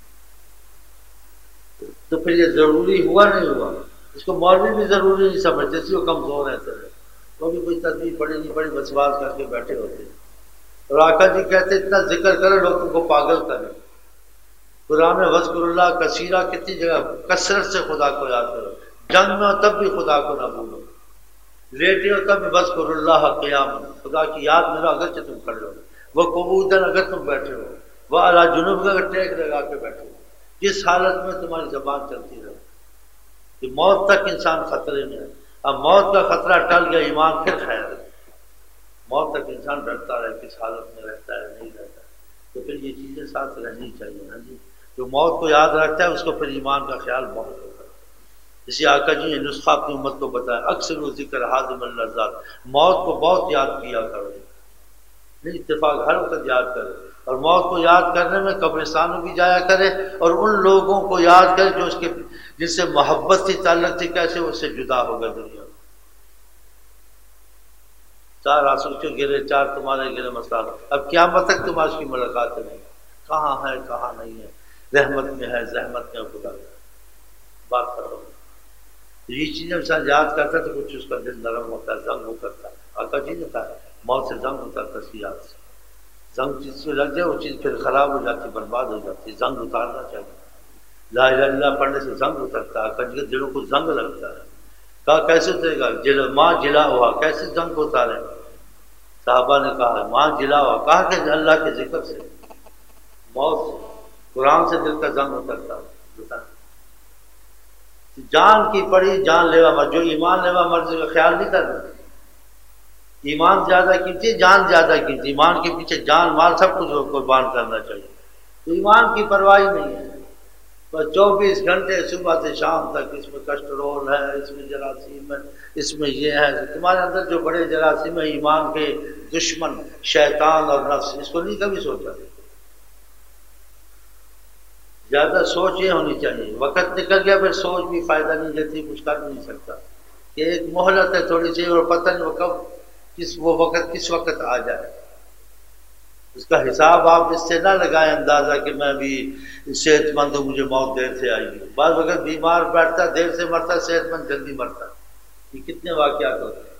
تو پھر یہ ضروری ہوا نہیں ہوا، اس کو مولوی بھی ضروری نہیں سمجھتے، اس کو کمزور ہے، وہ بھی کوئی تسبیح پڑھی نہیں پڑھی بس بات کر کے بیٹھے ہوتے ہیں۔ اور آقا جی کہتے اتنا ذکر کرو لوگ تم کو پاگل کریں۔ قرآن میں وذکر اللہ کثیرہ کتنی جگہ، کثرت سے خدا کو یاد کرو، جنگ میں ہو تب بھی خدا کو نہ بھولو، لیٹے ہو تب بھی وذکر اللہ قیام، خدا کی یاد میں رہو اگرچہ تم کھڑے ہو، وہ قعوداً اگر تم بیٹھے ہو، وہ علی جنوب اگر ٹیک لگا کے بیٹھے ہو، جس حالت میں تمہاری زبان چلتی رہے کہ موت تک انسان خطرے میں ہے۔ اب موت کا خطرہ ٹل گیا، ایمان پھر خیر ہے، موت تک انسان ڈرتا رہے کس حالت میں رہتا ہے نہیں رہتا ہے، تو پھر یہ چیزیں ساتھ رہنی چاہیے نا جی۔ جو موت کو یاد رکھتا ہے اس کو پھر ایمان کا خیال بہت ہوتا ہے۔ اسی آقا جی نے نسخہ اپنی امت کو بتایا، اکثر و ذکر حاضم اللذات، موت کو بہت یاد کیا کرو، نہیں اتفاق ہر وقت یاد کرے، اور موت کو یاد کرنے میں قبرستان میں بھی جایا کرے، اور ان لوگوں کو یاد کرے جو اس کے جس سے محبت تھی، تعلق تھی، کیسے اس سے جدا ہو گئے دنیا میں۔ چار آنسو کے گرے، چار تمہارے گرے مسال، اب قیامت تک تمہاری اس کی ملاقات نہیں، کہاں ہے کہاں نہیں ہے، رحمت میں ہے زحمت میں خدا بات کرو۔ یہ چیزیں انسان یاد کرتا ہے تو کچھ اس کا دل نرم ہوتا ہے، زنگ اترتا ہے۔ آقا جی نے کہا موت سے زنگ اترتا ہے، اس کی یاد سے زنگ چیز سے لگ جائے وہ چیز پھر خراب ہو جاتی، برباد ہو جاتی، زنگ اتارنا چاہیے۔ لا الہ الا اللہ پڑھنے سے زنگ اترتا ہے، آقا جی کے دلوں کو زنگ لگتا ہے۔ کہا کیسے اترے گا؟ جل ماں جلا ہوا، کیسے زنگ کو اتارے؟ صحابہ نے کہا ماں جلا ہوا، کہا کہ اللہ کے ذکر سے، موت سے، قرآن سے دل کا زنگ اترتا ہے۔ جان کی پڑی جان لیوا مرض، جو ایمان لیوا مرض کا خیال نہیں کرنا، ایمان زیادہ قیمتی، جان زیادہ قیمتی، ایمان کے پیچھے جان مال سب کچھ قربان کرنا چاہیے، تو ایمان کی پرواہی نہیں ہے۔ بس چوبیس گھنٹے صبح سے شام تک اس میں کسٹرول ہے، اس میں جراثیم ہے، اس میں یہ ہے، تمہارے اندر جو بڑے جراثیم ہے ایمان کے دشمن شیطان اور نفس، اس کو نہیں کبھی سوچا۔ زیادہ سوچ یہ ہونی چاہیے، وقت نکل گیا پھر سوچ بھی فائدہ نہیں دیتی، کچھ کر نہیں سکتا، کہ ایک مہلت ہے تھوڑی سی، اور پتہ نہیں وہ کب کس وہ وقت کس وقت آ جائے، اس کا حساب آپ اس سے نہ لگائیں اندازہ کہ میں بھی صحت مند ہوں مجھے موت دیر سے آئی ہے۔ بعض وقت بیمار بیٹھتا دیر سے مرتا، صحت مند جلدی مرتا، یہ کتنے واقعات ہوتے ہیں۔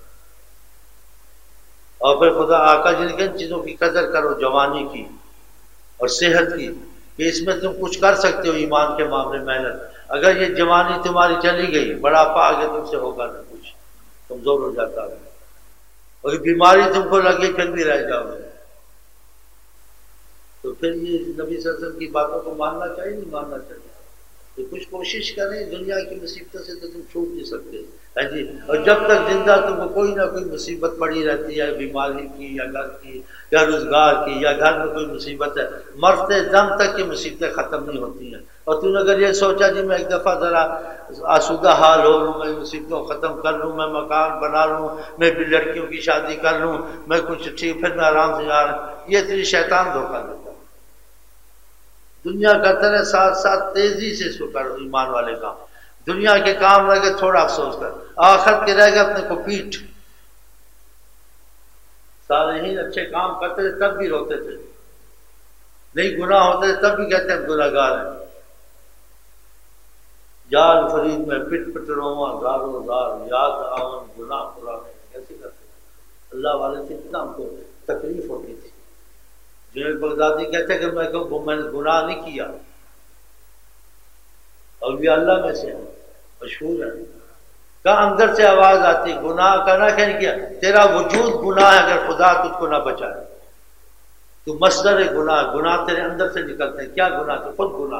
اور پھر خدا آقا جی نے کہ ان چیزوں کی قدر کرو، جوانی کی اور صحت کی، کہ اس میں تم کچھ کر سکتے ہو ایمان کے معاملے محنت۔ اگر یہ جوانی تمہاری چلی گئی، بڑھاپا آگے تم سے ہوگا نہ، کچھ کمزور ہو جاتا ہے، اور بیماری تم کو لگی پھر بھی رہ جاؤ گے، تو پھر یہ نبی صلی اللہ علیہ وسلم کی باتوں کو ماننا چاہیے نہیں ماننا چاہیے؟ تو کچھ کوشش کریں، دنیا کی مصیبتوں سے تو تم چھوٹ نہیں سکتے، ہے جی، اور جب تک زندہ تم کو کوئی نہ کوئی مصیبت پڑی رہتی ہے، بیماری کی یا گھر کی یا روزگار کی یا گھر میں کوئی مصیبت ہے، مرتے دم تک یہ مصیبتیں ختم نہیں ہوتی ہیں۔ اور تم نے اگر یہ سوچا جی میں ایک دفعہ ذرا آسودہ حال ہو لوں، میں مصیبتوں کو ختم کر لوں، میں مکان بنا لوں، میں بھی لڑکیوں کی شادی کر لوں، میں کچھ ٹھیک پھر میں آرام سے جا رہا ہوں، یہ تیری شیطان دھوکہ دیتا ہے۔ دنیا کرتا رہے ساتھ ساتھ تیزی سے اس کو کرو، ایمان والے کام، دنیا کے کام رہ گئے تھوڑا افسوس کر، آخرت کے رہ گئے اپنے کو پیٹ، صالحین اچھے کام کرتے تھے تب بھی روتے تھے، نہیں گناہ ہوتے تھے تب بھی کہتے ہیں گناہ گار ہیں، جال فرید میں پٹ پٹ رواں زارو زار، یاد آون گناہ پرانے، کیسے کرتے ہیں؟ اللہ والے سے اتنا ہم کو تکلیف ہوتی تھی۔ جنید بغدادی کہتے ہیں کہ میں کو میں نے گناہ نہیں کیا، اولیاء اللہ میں سے ہیں، مشہور ہے، کہاں اندر سے آواز آتی گناہ کا نہ کہیں کیا تیرا وجود گناہ ہے اگر خدا تجھ کو نہ بچائے، تو مصدر گناہ، گناہ تیرے اندر سے نکلتے ہیں، کیا گناہ؟ تو خود گناہ،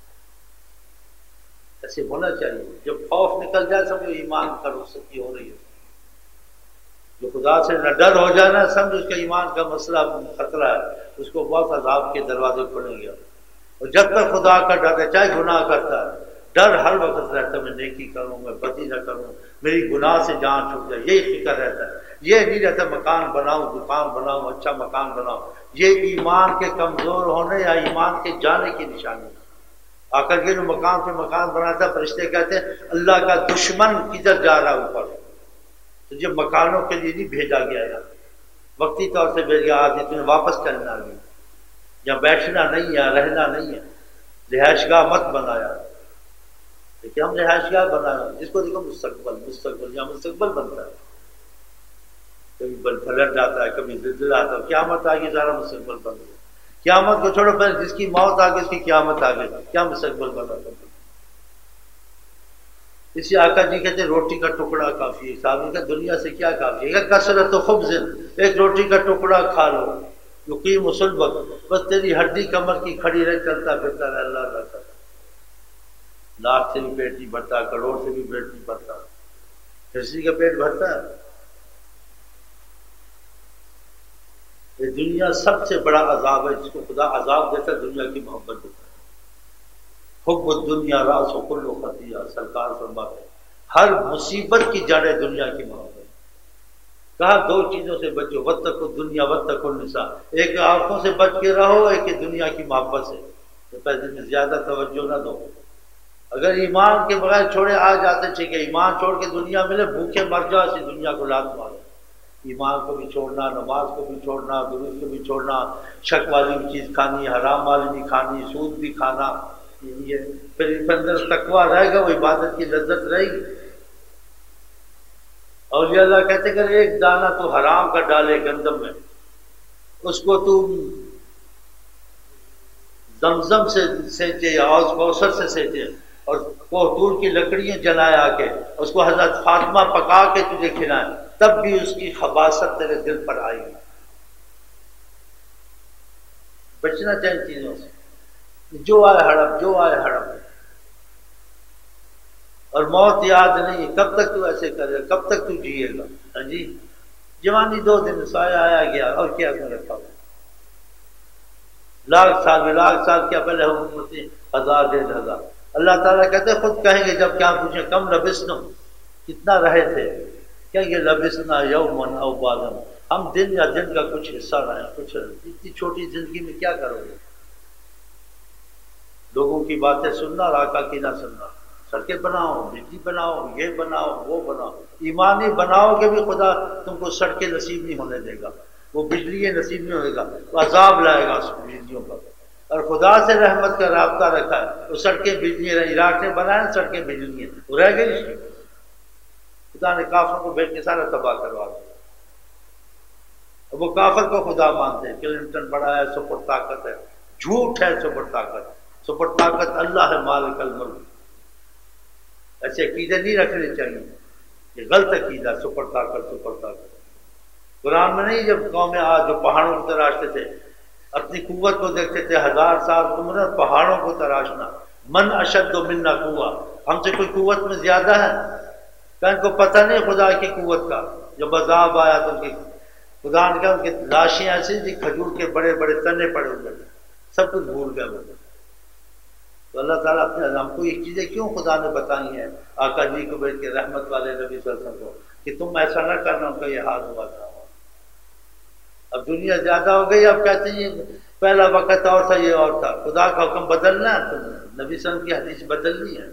ایسے ہونا چاہیے، جب خوف نکل جائے سمجھو ایمان کا رخصتی ہو رہی ہے، جو خدا سے نہ ڈر ہو جائے نا سمجھ اس کا ایمان کا مسئلہ خطرہ ہے، اس کو بہت عذاب کے دروازے کھلیں گے، اور جب تک خدا کا ڈر ہے چاہے گناہ کرتا ہے، ڈر ہر وقت رہتا ہے میں نیکی کروں میں بدی نہ کروں، میری گناہ سے جان چھوٹ جائے، یہی فکر رہتا ہے، یہ نہیں رہتا مکان بناؤں دکان بناؤں اچھا مکان بناؤں، یہ ایمان کے کمزور ہونے یا ایمان کے جانے کی نشانی ہے۔ آ کر کے جو مکان پہ مکان بناتا ہے فرشتے کہتے ہیں اللہ کا دشمن کدھر جا رہا ہے اوپر، تجھے مکانوں کے لیے نہیں بھیجا گیا ہے، وقتی طور سے بھیج گیا، آج تمہیں واپس چلنا نہیں، یا بیٹھنا نہیں ہے رہنا نہیں ہے، رہائش گاہ مت بنایا، لیکن ہم رہائش گاہ بنایا جس کو دیکھو مستقبل مستقبل یا مستقبل بنتا ہے، کبھی بل پلٹ جاتا ہے کبھی زلزلہ آتا ہے، قیامت آ گئی سارا مستقبل بن گیا، قیامت کو چھوڑو پہلے جس کی موت آ گئی اس کی قیامت آ گئی، کیا مستقبل بنا تھا؟ اسی آقا جی کہتے ہیں روٹی کا ٹکڑا کافی ہے، صاحب کہ دنیا سے کیا کافی ہے، کثرت و خبز، ایک روٹی کا ٹکڑا کھا لو، یقیم و صلبت، بس تیری ہڈی کمر کی کھڑی رہ چلتا پھرتا رہ، اللہ اللہ کرتا، لاکھ سے بھی پیٹ نہیں بھرتا، کروڑ سے بھی پیٹ نہیں بھرتا، کسی کا پیٹ بھرتا ہے؟ یہ دنیا سب سے بڑا عذاب ہے، جس کو خدا عذاب دیتا ہے دنیا کی محبت دیتا ہے، حب الدنیا راس و کل خطیہ، سرکار فرماتے ہیں ہر مصیبت کی جڑ ہے دنیا کی محبت، کہا دو چیزوں سے بچو، واتقوا الدنیا واتقوا النساء، ایک آنکھوں سے بچ کے رہو، ایک دنیا کی محبت سے، تو پیسے میں زیادہ توجہ نہ دو، اگر ایمان کے بغیر چھوڑے آ جاتے ٹھیک ہے، ایمان چھوڑ کے دنیا ملے بھوکے مر جاؤ، اسی دنیا کو لات مارو، ایمان کو بھی چھوڑنا، نماز کو بھی چھوڑنا، درود کو بھی چھوڑنا، شک والی بھی چیز کھانی، حرام والی بھی کھانی، سود بھی کھانا، یہ پھر اس کے اندر تقویٰ رہے گا، وہ عبادت کی لذت رہے گی۔ اولیاء اللہ کہتے کہ ایک دانہ تو حرام کا ڈالے گندم میں، اس کو تو زمزم سے سینچے یا اوس کوثر سے سینچے، اور کوہتور کی لکڑیاں جلائے آ کے اس کو حضرت فاطمہ پکا کے تجھے کھلائیں، تب بھی اس کی خباثت تیرے دل پر آئے گی۔ بچنا چاہیے چیزوں سے، جو آئے ہڑپ، جو آئے ہڑپ، اور موت یاد نہیں، کب تک تو ایسے کرے گا، کب تک تو جیے گا؟ ہاں جی، جوانی دو دن سایہ آیا گیا، اور کیا کر رکھا ہوا، لاکھ سال میں لاکھ سال کیا پہلے حکومتی ہزار ڈیڑھ ہزار، اللہ تعالیٰ کہتے ہیں خود کہیں گے جب کیا پوچھیں کم لبثتم، کتنا رہے تھے، کہیں گے لبثنا یوما او بعض، ہم دن یا دن کا کچھ حصہ رہے ہیں، کچھ اتنی چھوٹی زندگی میں کیا کرو گے؟ لوگوں کی باتیں سننا اور آقا کی نہ سننا، سڑکیں بناؤ، بجلی بناؤ، یہ بناؤ وہ بناؤ، ایمانی بناؤ گے بھی خدا تم کو سڑکیں نصیب نہیں ہونے دے گا، وہ بجلی نصیب نہیں ہونے گا، وہ عذاب لائے گا اس بجلیوں پر، اور خدا سے رحمت کا رابطہ رکھا ہے، وہ سڑکیں بجلی عراق نے بنائے سڑکیں بجلی ہیں، وہ رہ گئی، خدا نے کافر کو بھیج کے سارا تباہ کروا دیا، وہ کافر کو خدا مانتے ہیں، کلنٹن بڑا ہے، سپر طاقت ہے، جھوٹ ہے سپر طاقت، سپر طاقت اللہ ہے مالک الملک، ایسے عقیدے نہیں رکھنے چاہیے، یہ غلط عقیدہ، سپر طاقت سپر طاقت، قرآن میں نہیں، جب قوم آج جو پہاڑوں کو تراشتے تھے، اپنی قوت کو دیکھتے تھے، ہزار سال عمر پہاڑوں کو تراشنا، من اشد منا قوہ، ہم سے کوئی قوت میں زیادہ ہے، کہ ان کو پتہ نہیں خدا کی قوت کا، جب عذاب آیا تو ان کی خدا نے کہا ان کی لاشیں ایسی تھی کھجور کے بڑے بڑے تنے پڑے ہوئے تھے، سب کچھ بھول گئے وہ، تو اللہ تعالیٰ اپنے ہم کو یہ چیزیں کیوں خدا نے بتائی ہیں آقا جی کو بھیج کے، رحمت والے نبی صلی اللہ علیہ وسلم کو، کہ تم ایسا نہ کرنا، ان کا یہ حال ہوا تھا۔ اب دنیا زیادہ ہو گئی، اب کہتے ہیں پہلا وقت اور تھا، یہ اور تھا، خدا کا حکم بدلنا ہے، تم نے نبی صلی اللہ علیہ وسلم کی حدیث بدلنی ہے،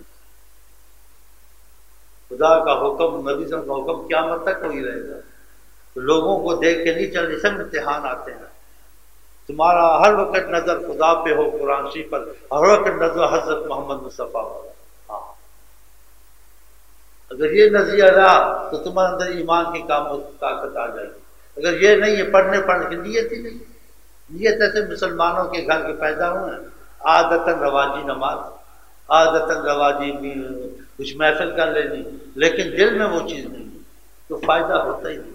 خدا کا حکم، نبی صلی اللہ علیہ وسلم کا حکم قیامت تک وہی رہے گا، تو لوگوں کو دیکھ کے نہیں چلنی، سب امتحان آتے ہیں، تمہارا ہر وقت نظر خدا پہ ہو، قرآن شریف پر، ہر وقت نظر حضرت محمد مصطفیٰ پر، ہاں اگر یہ نظریہ رہا تو تمہارے اندر ایمان کی کام طاقت آ جائے گی، اگر یہ نہیں ہے پڑھنے پڑھنے کی نیت ہی نہیں، نیت ایسے مسلمانوں کے گھر کے پیدا ہوئے ہیں، عادتاً رواجی نماز، عادتاً رواجی بھی کچھ محفل کر لینی، لیکن دل میں وہ چیز نہیں ہے تو فائدہ ہوتا ہی نہیں۔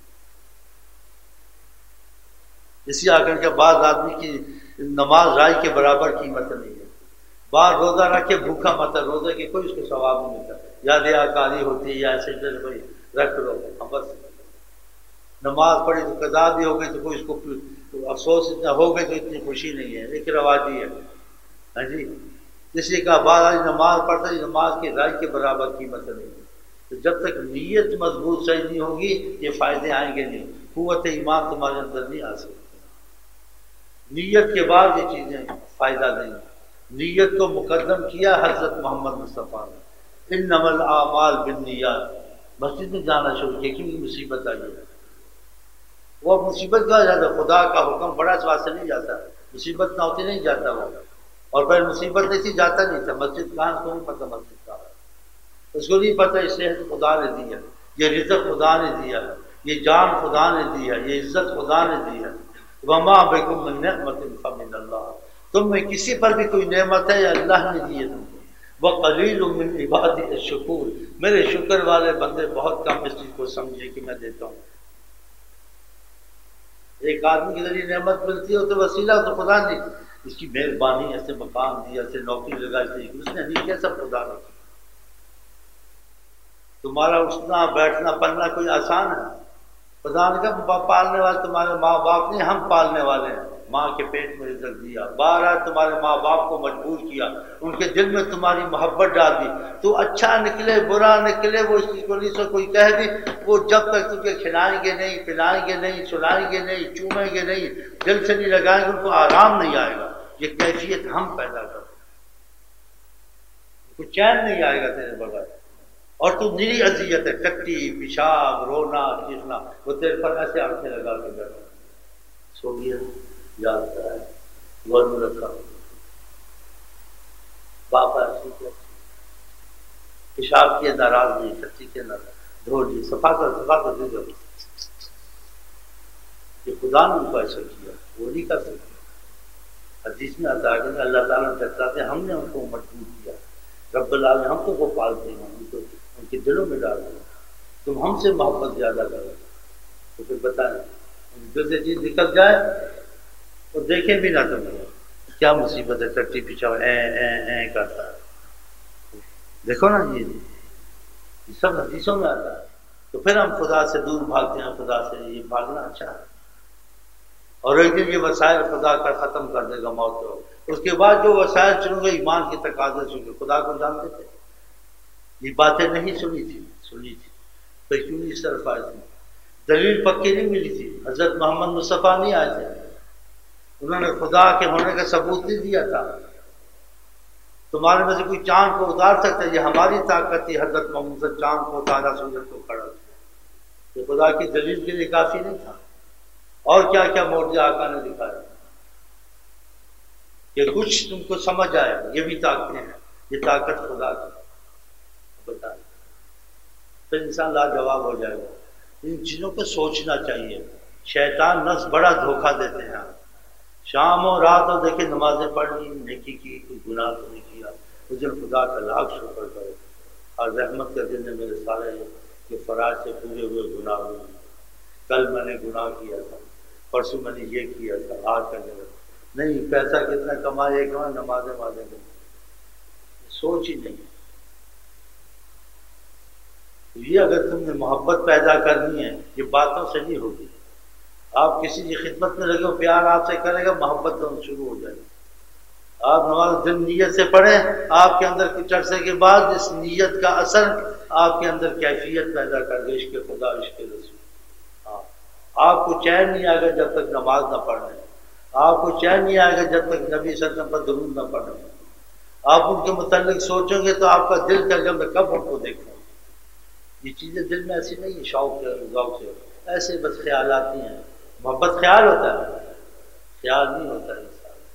اسی آ کر کے بعض آدمی کی نماز رائی کے برابر قیمت نہیں ہے، بعض روزہ رکھ کے بھوکا مت، روزے کی کوئی اس کو ثواب نہیں ملتا، یا ریاکاری ہوتی ہے یا ایسے ڈر کوئی رکھ لو بس۔ نماز پڑھی تو قضا بھی ہو گئی تو کوئی اس کو افسوس اتنا ہو گئی تو اتنی خوشی نہیں ہے، ایک رواجی ہے۔ ہاں جی، کسی کا بعض نماز پڑھتا ہے، نماز کی رائی کے برابر قیمت نہیں ہے۔ تو جب تک نیت مضبوط صحیح نہیں ہوگی یہ فائدے آئیں گے نہیں، قوت ایمان تمہارے اندر نہیں آ سکتی۔ نیت کے بعد یہ چیزیں فائدہ نہیں، نیت کو مقدم کیا حضرت محمد مصطفیٰ نے، انما الاعمال بالنیات۔ مسجد میں جانا شروع کیا کیونکہ مصیبت آئی ہے، وہ مصیبت کا جاتا، خدا کا حکم بڑا اس واسطے نہیں جاتا، مصیبت نہ ہوتی نہیں جاتا وہ، اور پھر مصیبت نہیں تھی جاتا نہیں تھا۔ مسجد کہاں، اس کو نہیں پتہ مسجد کہاں، اس کو نہیں پتہ اس صحت خدا نے دی ہے، یہ رزق خدا نے دیا ہے، یہ جان خدا نے دی ہے، یہ عزت خدا نے دی ہے۔ وما بکم من نعمت فمن اللہ، تم میں کسی پر بھی کوئی نعمت ہے یا اللہ نے دی ہے تم کو۔ وقلیل من عبادی الشکور، میرے شکر والے بندے بہت کم اس چیز کو سمجھے کہ میں دیتا ہوں۔ ایک آدمی کے ذریعے نعمت ملتی ہے تو وسیلہ تو خدا نے، اس کی مہربانی، ایسے مقام دیا، ایسے نوکری لگائی، اس نے نہیں کیا، سب خدا نے۔ تمہارا اٹھنا بیٹھنا پلنا کوئی آسان ہے؟ خدا نے کہا پالنے والے تمہارے ماں باپ نہیں، ہم پالنے والے ہیں۔ ماں کے پیٹ میں رزق دیا، بارہ تمہارے ماں باپ کو مجبور کیا، ان کے دل میں تمہاری محبت ڈال دی، تو اچھا نکلے برا نکلے وہ اس چیز کو نہیں سو کوئی کہہ دی، وہ جب تک تجھے کھلائیں گے نہیں، پلائیں گے نہیں، سلائیں گے نہیں، چومیں گے نہیں، دل سے نہیں لگائیں گے، ان کو آرام نہیں آئے گا۔ یہ کیفیت ہم پیدا کرتے ہیں، ان کو چین نہیں آئے گا تیرے بغیر، اور تو نری اذیت ہے، ٹٹی پیشاب رونا چیخنا، وہ تیرے پر ایسے آنکھیں لگا کے بیٹھا سو گیا، یاد کرائے غور میں رکھا، باپ ایسی کیا پیشاب کیے ناراض نہیں، ٹٹی کے ناراض دھو لی، صفا کر صفا کر دے دو، یہ خدا نے ان کو ایسا کیا، وہ نہیں کر سکتا۔ حدیث میں آتا ہے کہ اللہ تعالیٰ نے چاہتے ہیں، ہم نے ان کو مجبور کیا، رب العالمین ہم تو وہ پالتے ہیں، ان کو ان کے دلوں میں ڈال دیں، تم ہم سے محبت زیادہ کرو، تو پھر بتائیں ان دل سے چیز نکل جائے اور دیکھیں بھی نہ تمہیں کیا مصیبت ہے، ٹٹی پیچھا اے اے اے کرتا ہے، دیکھو نا یہ یہ سب حدیثوں میں آتا ہے۔ تو پھر ہم خدا سے دور بھاگتے ہیں، خدا سے یہ بھاگنا اچھا ہے، اور ایک دن یہ وسائل خدا کا ختم کر دے گا موت کو، اس کے بعد جو وسائل چنوں گے ایمان کے تقاضے چنوں گے۔ خدا کو جانتے تھے، یہ باتیں نہیں سنی تھی، سنی تھی پھر کیوں نہیں اس طرف آئے تھے؟ دلیل پکی نہیں ملی تھی، حضرت محمد مصطفیٰ نہیں آئے تھے، انہوں نے خدا کے ہونے کا ثبوت نہیں دیا تھا۔ تمہارے میں سے کوئی چاند کو اتار سکتا ہے، یہ ہماری طاقت تھی، حضرت محمد سے چاند کو اتارا، سورج کو کھڑا کیا، یہ خدا کی دلیل کے لیے کافی نہیں تھا۔ اور کیا کیا معجزہ آقا نے دکھایا کہ کچھ تم کو سمجھ آئے، یہ بھی طاقتیں ہیں، یہ طاقت خدا کی بتا، پھر انسان لاجواب ہو جائے گا۔ ان چیزوں کو سوچنا چاہیے، شیطان نفس بڑا دھوکہ دیتے ہیں، شام و رات اور دیکھیں نمازیں پڑھنی، نیکی کی، کوئی گناہ تو نہیں کیا، اس دن خدا کا لاکھ شکر کرو، اور رحمت کر دینے میرے سارے کہ فراز سے پورے ہوئے گناہ ہوئے، کل میں نے گناہ کیا تھا، پرسوں میں نے یہ کیا تھا، آج کرنے لگا نہیں، پیسہ کتنا کمائے یہ کمائے، نمازیں مازیں کریں، سوچ ہی نہیں۔ یہ اگر تم نے محبت پیدا کرنی ہے، یہ باتوں سے نہیں ہوگی۔ آپ کسی کی خدمت میں لگے ہو، پیار آپ سے کرے گا، محبت تو شروع ہو جائے گی۔ آپ نماز دن نیت سے پڑھیں، آپ کے اندر کچھ عرصے کے بعد اس نیت کا اثر آپ کے اندر کیفیت پیدا کر گے، عشق خدا عشق رسول۔ ہاں، آپ کو چین نہیں آئے گا جب تک نماز نہ پڑھ لیں، آپ کو چین نہیں آئے گا جب تک نبی صلی اللہ علیہ وسلم پر درود نہ پڑھ لیں۔ آپ ان کے متعلق سوچیں گے تو آپ کا دل کر جب میں کب ان کو دیکھوں، یہ چیزیں دل میں ایسی نہیں، شوق سے ذوق سے ایسے بس خیالات نہیں ہیں۔ محبت خیال ہوتا ہے، خیال نہیں ہوتا ہے۔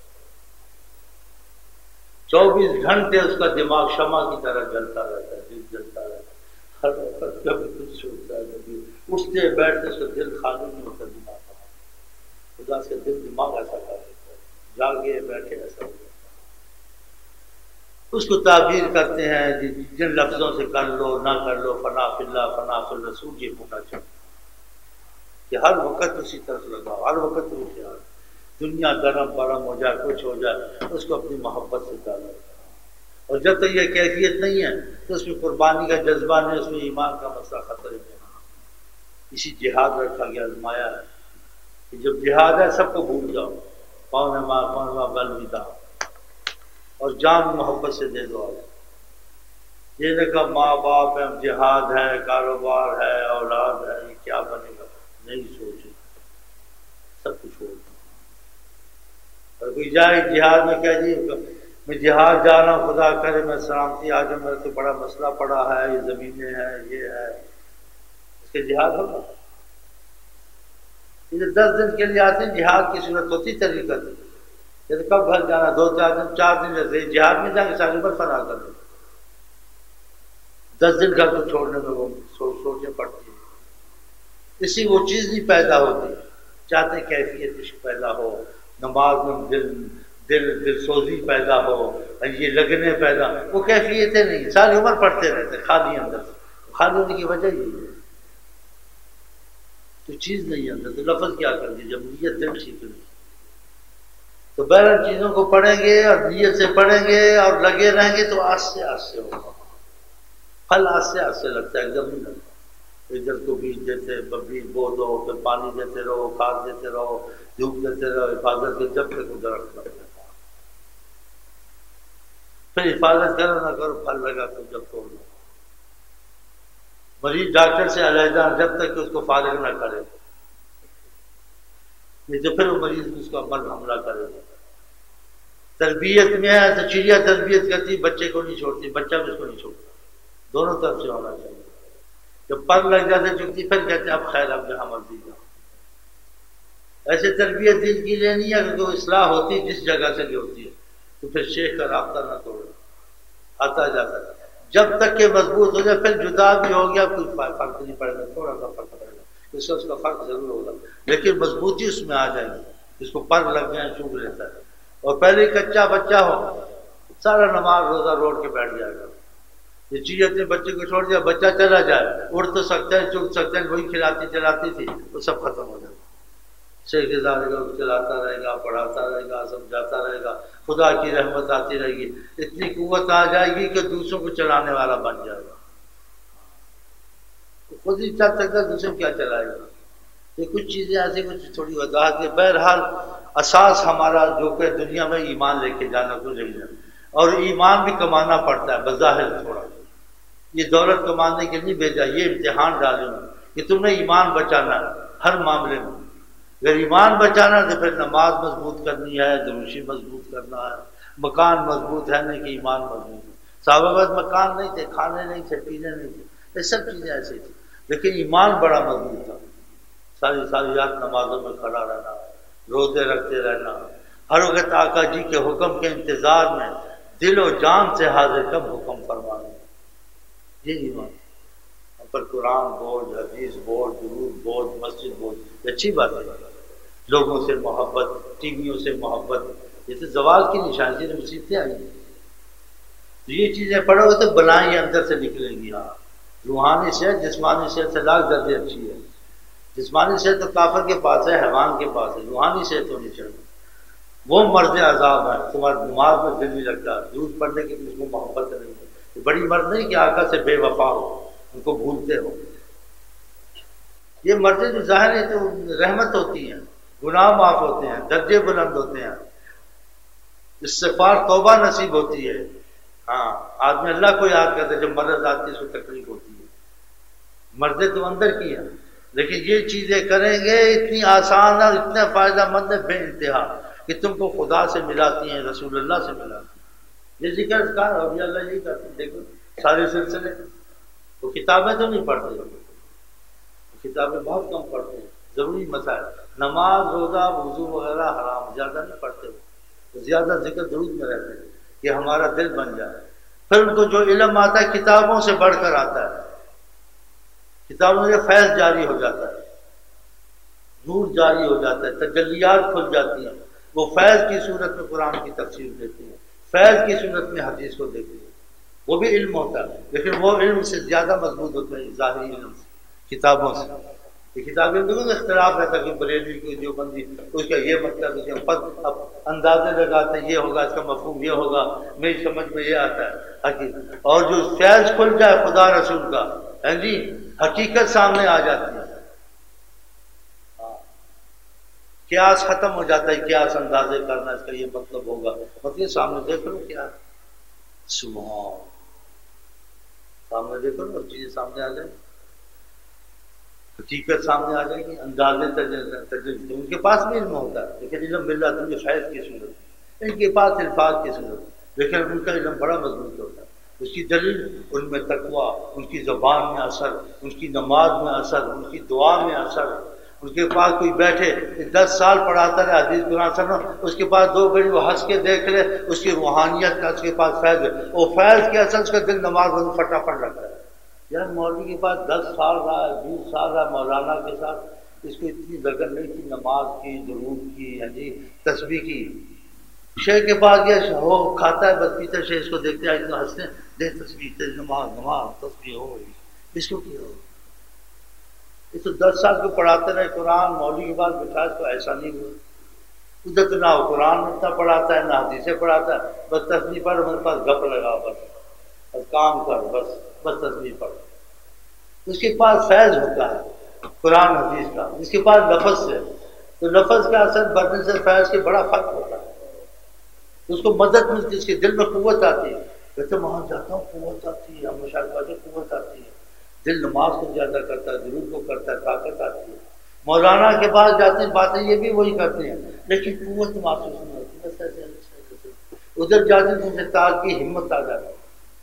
چوبیس گھنٹے اس کا دماغ شمع کی طرح جلتا رہتا ہے، دل جلتا رہتا ہے، ہر وقت کبھی کچھ سوچتا ہے، کبھی اٹھتے بیٹھتے اس کا دل خالی نہیں ہوتا، دماغ خدا سے دل دماغ ایسا کر دیتا ہے، جاگے بیٹھے ایسا ہوتا ہے۔ اس کو تعبیر کرتے ہیں جن لفظوں سے کر لو نہ کر لو، فنا فی اللہ فنا فی الرسول، یہ ہونا چاہیے کہ ہر وقت اسی طرف لگاؤ، ہر وقت وہ خیال، دنیا گرم برم ہو جائے کچھ ہو جائے اس کو اپنی محبت سے ڈالو، اور جب تک یہ کیفیت نہیں ہے تو اس میں قربانی کا جذبہ نہیں، اس میں ایمان کا مسئلہ خطرے میں۔ اسی جہاد رکھا گیا، آزمایا ہے کہ جب جہاد ہے سب کو بھول جاؤ، کون ہے ماں کون ماں بل ودا، اور جان محبت سے دے دو۔ یہ نہ کہ ماں باپ ہے، جہاد ہے، کاروبار ہے، اولاد ہے، یہ کیا بنے گا، نہیں سوچے، سب کچھ چھوڑ دو۔ اور کوئی جائے جہاد میں کیا جی میں جہاد جا رہا ہوں، خدا کرے میں سلامتی آ جاؤں، میرے تو بڑا مسئلہ پڑا ہے، یہ زمینیں ہیں، یہ ہے، اس کے جہاد ہوگا؟ یہ دس دن کے لیے آتے ہیں، جہاد کی صورت ہوتی طریقہ تھی، یہ کب گھر جانا، دو چار دن چار دن رہتے جہاد میں جا کے ساری عمر فنا کر دیں، دس دن گھر کو چھوڑنے میں وہ سوچ سوچیں پڑتی ہے، اسی وہ چیز نہیں پیدا ہوتی، چاہتے کیفیت عشق پیدا ہو، نماز میں دل دل دل سوزی پیدا ہو، یہ لگنے پیدا، وہ کیفیتیں نہیں، ساری عمر پڑھتے رہتے خالی اندر سے، خالی ہونے کی وجہ یہی ہے، تو چیز نہیں اندر، تو لفظ کیا کر دی جب نیت دل ٹھیک نہیں، تو بہرحال چیزوں کو پڑھیں گے اور نیت سے پڑھیں گے اور لگے رہیں گے تو آستے آستے ہوگا، پھل آستے آستے لگتا ہے، ایک دم نہیں لگتا، ادھر کو بیج دیتے، بیج بو دو، پھر پانی دیتے رہو، کھاد دیتے رہو، دھوپ دیتے رہو، حفاظت کے جب تک وہ درخت لگ جاتا، پھر حفاظت کرو نہ کرو پھل لگا تو جب توڑ لو، مریض ڈاکٹر سے علیحدہ جب تک کہ اس کو فارغ نہ کرے، نہیں تو پھر وہ مریض اس کو عمل حملہ کرے گا۔ تربیت میں ہے تو چڑیا تربیت کرتی، بچے کو نہیں چھوڑتی، بچہ بھی اس کو نہیں چھوڑتا، دونوں طرف سے ہونا چاہیے، جب پر لگ جاتے چکتی پھر کہتے ہیں اب خیر اب جہاں مرضی جاؤ، ایسے تربیت دل کی لیے نہیں ہے کہ وہ اصلاح ہوتی جس جگہ سے بھی ہوتی ہے، تو پھر شیخ کا رابطہ نہ توڑو، آتا جاتا ہے جب تک کہ مضبوط ہو جائے، پھر جدا بھی ہو گیا کوئی فرق نہیں پڑے گا، تھوڑا سا فرق پڑے گا، اس سے اس کا فرق ضرور ہوگا، لیکن مضبوطی اس میں آ جائے گی، اس کو پر لگ جائے چوب لیتا ہے، اور پہلے کچا بچہ ہو سارا نماز روزہ روڑ کے بیٹھ جائے گا، یہ چیز اپنے بچے کو چھوڑ دیا، بچہ چلا جائے، اڑ تو سکتا ہے چک سکتا ہے، وہی کھلاتی چلاتی تھی وہ سب ختم ہو جائے گا، شیخ رہے گا، چلاتا رہے گا، پڑھاتا رہے گا، سمجھاتا رہے گا، خدا کی رحمت آتی رہے گی، اتنی قوت آ جائے گی کہ دوسروں کو چلانے والا بن جائے گا، خود ہی چل سکتا ہے، دوسرے کیا چلائے گا، یہ کچھ چیزیں ایسی کچھ تھوڑی وضاحت ہے۔ بہرحال اساس ہمارا جو کہ دنیا میں ایمان لے کے جانا تو لے جانا، اور ایمان بھی کمانا پڑتا ہے بظاہر تھوڑا، یہ دولت کمانے کے نہیں بھیجا، یہ امتحان ڈالے کہ تم نے ایمان بچانا ہے ہر معاملے میں، اگر ایمان بچانا تو پھر نماز مضبوط کرنی ہے، دروشی مضبوط کرنا ہے، مکان مضبوط ہے نہیں کہ ایمان مضبوط ہے، صحابہ بعد مکان نہیں تھے، کھانے نہیں تھے، پینے نہیں تھے، یہ سب چیزیں ایسی تھیں، لیکن ایمان بڑا مضبوط تھا، ساری ساری رات نمازوں میں کھڑا رہنا، روزے رکھتے رہنا، ہر وقت آقا جی کے حکم کے انتظار میں دل و جان سے حاضر کب حکم فرمانا، یہ ایمان پر قرآن بول، حدیث بول، درود بول، مسجد بول، یہ اچھی بات ہے، لوگوں سے محبت، ٹی ویوں سے محبت، یہ تو زوال کی نشانی سے مصیبتیں آئی ہیں، تو یہ چیزیں پڑھو گے تو بلائیں اندر سے نکلیں گی، ہاں روحانی صحت جسمانی صحت سے لاکھ درجے اچھی ہے، جسمانی صحت تو کافر کے پاس ہے، حیوان کے پاس ہے، روحانی صحت ہونی چاہیے، وہ مرض عذاب ہے، تمہارے دماغ میں دل نہیں لگتا، دودھ پڑھنے کی اس کو محبت نہیں ہے، بڑی مرض نہیں کہ آقا سے بے وفا ہو، ان کو بھولتے ہو، یہ مرضیں جو ظاہر ہے تو رحمت ہوتی ہیں، گناہ معاف ہوتے ہیں، درجے بلند ہوتے ہیں، استغفار توبہ نصیب ہوتی ہے، ہاں آدمی اللہ کو یاد کرتے جب مرض آتی ہے اس کو تکلیف ہوتی ہے، مرضیں تو اندر کی ہیں، لیکن یہ چیزیں کریں گے اتنی آسان اور اتنا فائدہ مند ہے بے انتہا کہ تم کو خدا سے ملاتی ہیں، رسول اللہ سے ملاتی ہیں، یہ ذکر اذکار اولیاء اللہ یہی کرتے ہیں، دیکھو سارے سلسلے، تو کتابیں تو نہیں پڑھتے، کتابیں بہت کم پڑھتے ہیں، ضروری مسائل، نماز روزہ وضو وغیرہ حرام، زیادہ نہیں پڑھتے وہ، زیادہ ذکر درود میں رہتے ہیں کہ ہمارا دل بن جائے، پھر ان کو جو علم آتا ہے کتابوں سے بڑھ کر آتا ہے، کتابوں سے فیض جاری ہو جاتا ہے، نور جاری ہو جاتا ہے، تجلیات کھل جاتی ہیں، وہ فیض کی صورت میں قرآن کی تفسیر دیتی ہیں، فیض کی صورت میں حدیث کو دیکھیں، وہ بھی علم ہوتا ہے، لیکن وہ علم سے زیادہ مضبوط ہوتا ہے ظاہری علم سے، کتابوں سے۔ یہ کتابیں دیکھو نا، اختلاف رہتا ہے کہ بریلوی کو جو بندی اس کا یہ مطلب ہے، پت اب اندازے لگاتے ہیں یہ ہوگا، اس کا مفہوم یہ ہوگا، میری سمجھ میں یہ آتا ہے حقیقت۔ اور جو فیض کھل جائے خدا رسول کا، ہے جی، حقیقت سامنے آ جاتی ہے، قیاس ختم ہو جاتا ہے، قیاس اندازے کرنا اس کا یہ مطلب ہوگا، مطلب سامنے دیکھ لو کیا سبحان، سامنے دیکھو نا، چیزیں سامنے آ جائیں، حقیقت سامنے آ جائے گی، اندازے تجربے ان کے پاس بھی علم ہوتا ہے، لیکن علم مل رہا تم فیض کی صورت، ان کے پاس الفاظ کی صورت، لیکن ان کا علم بڑا مضبوط ہوتا ہے۔ اس کی دلیل ان میں تقویٰ، ان کی زبان میں اثر، ان کی نماز میں اثر، ان کی دعا میں اثر۔ ان کے پاس کوئی بیٹھے دس سال پڑھاتا رہے حدیث قرآن سنو، اس کے پاس دو گھڑی وہ ہنس کے دیکھ لے، اس کی روحانیت کا اس کے پاس فیض ہے، وہ فیض کے اثر اس کا دل نماز میں فٹافٹ رکھتا ہے۔ یار مولوی کے پاس دس سال رہا ہے، بیس سال رہا مولانا کے ساتھ، اس کو اتنی لگن نہیں تھی نماز کی، درود کی، ہاں جی، تسبیح کی۔ شیخ کے پاس گیا، وہ کھاتا ہے بس پیتا، شیخ اس کو دیکھتے ہیں اتنا ہنستے ہیں، دے تسبیح تے نماز نماز تسبیح ہو گئی، اس کو کیا ہو؟ یہ تو دس سال کو پڑھاتے رہے قرآن، مولوی کے بعد بٹھا، اس کو ایسا نہیں ہوا۔ ادھر تو نہ قرآن اتنا پڑھاتا ہے، نہ حدیثیں پڑھاتا ہے، بس تسبیح پڑھ، میرے پاس گپ لگا، بس بس کام کر، بس بس تسبیح پڑھ۔ اس کے پاس فیض ہوتا ہے قرآن حدیث کا، اس کے پاس لفظ سے، تو لفظ کا اثر بڑھنے سے فیض کے بڑا فرق ہوتا ہے، اس کو مدد ملتی، اس کے دل میں قوت آتی ہے۔ کہتے وہاں جاتا ہوں قوت آتی ہے، ہم مشاہدہ سے قوت آتی ہے، دل نماز کو زیادہ کرتا ہے، درود کو کرتا ہے، طاقت آتی ہے۔ مولانا کے پاس جاتے ہیں، باتیں یہ بھی وہی کرتے ہیں، لیکن قوت محسوس نہیں ہوتی، بس ایسے ایسے۔ ادھر جاتے ہیں تو تاج کی ہمت آ جاتی ہے۔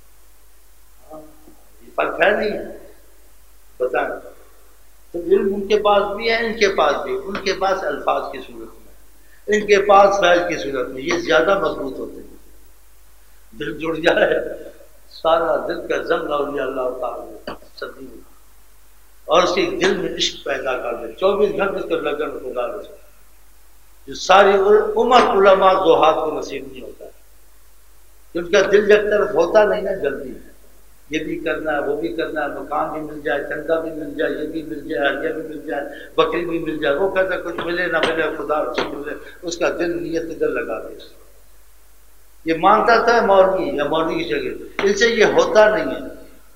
یہ فرق ہے نہیں ہے، بتائیں۔ تو علم ان کے پاس بھی ہے، ان کے پاس بھی، ان کے پاس الفاظ کی صورت میں، ان کے پاس فیض کی صورت میں، یہ زیادہ مضبوط ہوتے ہیں۔ دل جڑ جائے، سارا دل کا زنگ اولیاء اللہ تعالی سبھی، اور اس کے دل میں عشق پیدا کر دے، چوبیس گھنٹے اس کو لگن خدا رسول، جو ساری عمر علماء زہاد کو نصیب نہیں ہوتا ہے، کہ ان کا دل ایک طرف ہوتا نہیں نا جلدی، یہ بھی کرنا ہے، وہ بھی کرنا ہے، مکان بھی مل جائے، چندہ بھی مل جائے، یہ بھی مل جائے، ہرجہ بھی مل جائے، بکری بھی مل جائے، وہ کہتا ہے کچھ ملے نہ ملے خدا رسول ملے، اس کا دل نیت ادھر لگا دے۔ یہ مانتا تھا مولوی یا مولوی کی جگہ، ان سے یہ ہوتا نہیں ہے،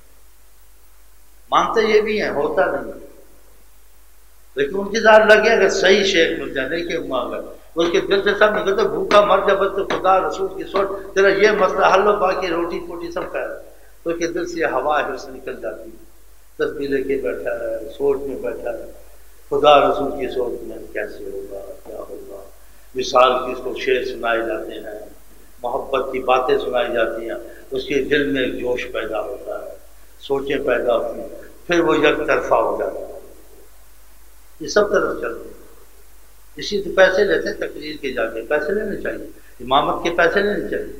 مانتے یہ بھی ہیں، ہوتا نہیں ہے، لیکن ان کے ساتھ لگے اگر صحیح شیخ مل جائے، نہیں کہ مانگا اس کے دل سے سب نکلتے، بھوکا مر جا بس تو خدا رسول کی سوچ تیرا یہ مسئلہ حل ہو، باقی روٹی پوٹی سب کھائے، تو اس کے دل سے ہوا ہے سے نکل جاتی ہے، تسبیح لے کے بیٹھا ہے، سوچ میں بیٹھا ہے، خدا رسول کی سوچ میں کیسے ہوگا، کیا ہوگا، مثال کی اس کو شعر سنائے جاتے ہیں، محبت کی باتیں سنائی جاتی ہیں، اس کے دل میں جوش پیدا ہوتا ہے، سوچیں پیدا ہوتی ہیں، پھر وہ یک طرفہ ہو جاتا ہے۔ یہ سب طرف چلتے ہیں، اسی سے پیسے لیتے ہیں تقریر کے، جا کے پیسے لینے چاہیے، امامت کے پیسے لینے چاہیے،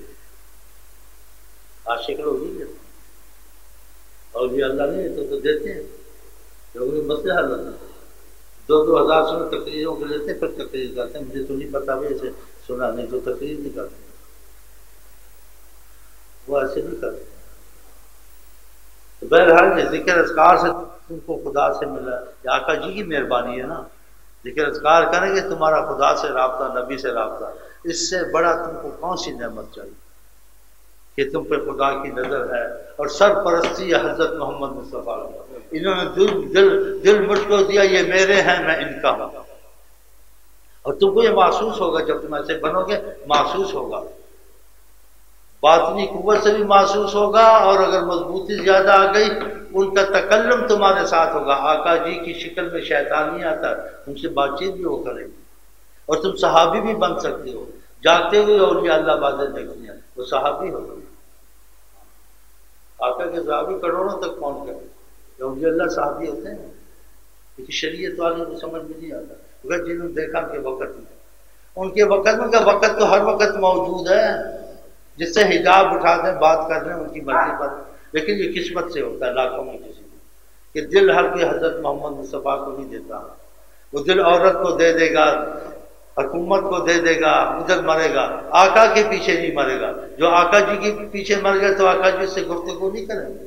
عاشق لوگ نہیں لیتے، اور بھی اللہ نہیں تو, تو دیتے ہیں، لوگوں مسئلے حل ہوتے ہیں، دو دو ہزار سو تقریروں کے لیتے ہیں، پھر تقریر کرتے ہیں، مجھے تو نہیں پتا بھی ایسے سنا نہیں تو تقریر نہیں کرتے، وہ ایسے نہیں کرتے۔ بہرحال یہ ذکر اذکار سے تم کو خدا سے ملا، یہ آقا جی کی مہربانی ہے نا، ذکر اذکار کریں گے تمہارا خدا سے رابطہ، نبی سے رابطہ، اس سے بڑا تم کو کون سی نعمت چاہیے کہ تم پہ خدا کی نظر ہے، اور سرپرستی ہے حضرت محمد مصطفیٰ، انہوں نے دل دل دل مجھ کو دیا، یہ میرے ہیں میں ان کا ہوں، اور تم کو یہ محسوس ہوگا جب تم ایسے بنو گے، محسوس ہوگا، باطنی قوت سے بھی محسوس ہوگا، اور اگر مضبوطی زیادہ آ گئی ان کا تکلم تمہارے ساتھ ہوگا، آقا جی کی شکل میں شیطان نہیں آتا، تم سے بات چیت بھی وہ کرے گی، اور تم صحابی بھی بن سکتے ہو، جاگتے ہوئے اولیاء اللہ باتیں دیکھنی ہیں، وہ صحابی ہوگا، آقا کے صحابی کروڑوں تک پہنچ گئے، اولیاء اللہ صحابی ہوتے ہیں، کیونکہ شریعت والے کو سمجھ میں نہیں آتا، اگر جنہوں نے دیکھا ان کے وقت میں، ان کے وقت میں کا وقت تو ہر وقت موجود ہے، جس سے حجاب اٹھا دیں بات کر رہے ہیں ان کی مرضی پر، لیکن یہ قسمت سے ہوتا ہے لاکھوں میں کسی کو، کہ دل ہر کوئی حضرت محمد مصطفیٰ کو نہیں دیتا، وہ دل عورت کو دے دے گا، حکومت کو دے دے گا، ادھر مرے گا، آقا کے پیچھے نہیں مرے گا۔ جو آقا جی کے پیچھے مر گئے تو آقا جی سے گفتگو نہیں کریں گے۔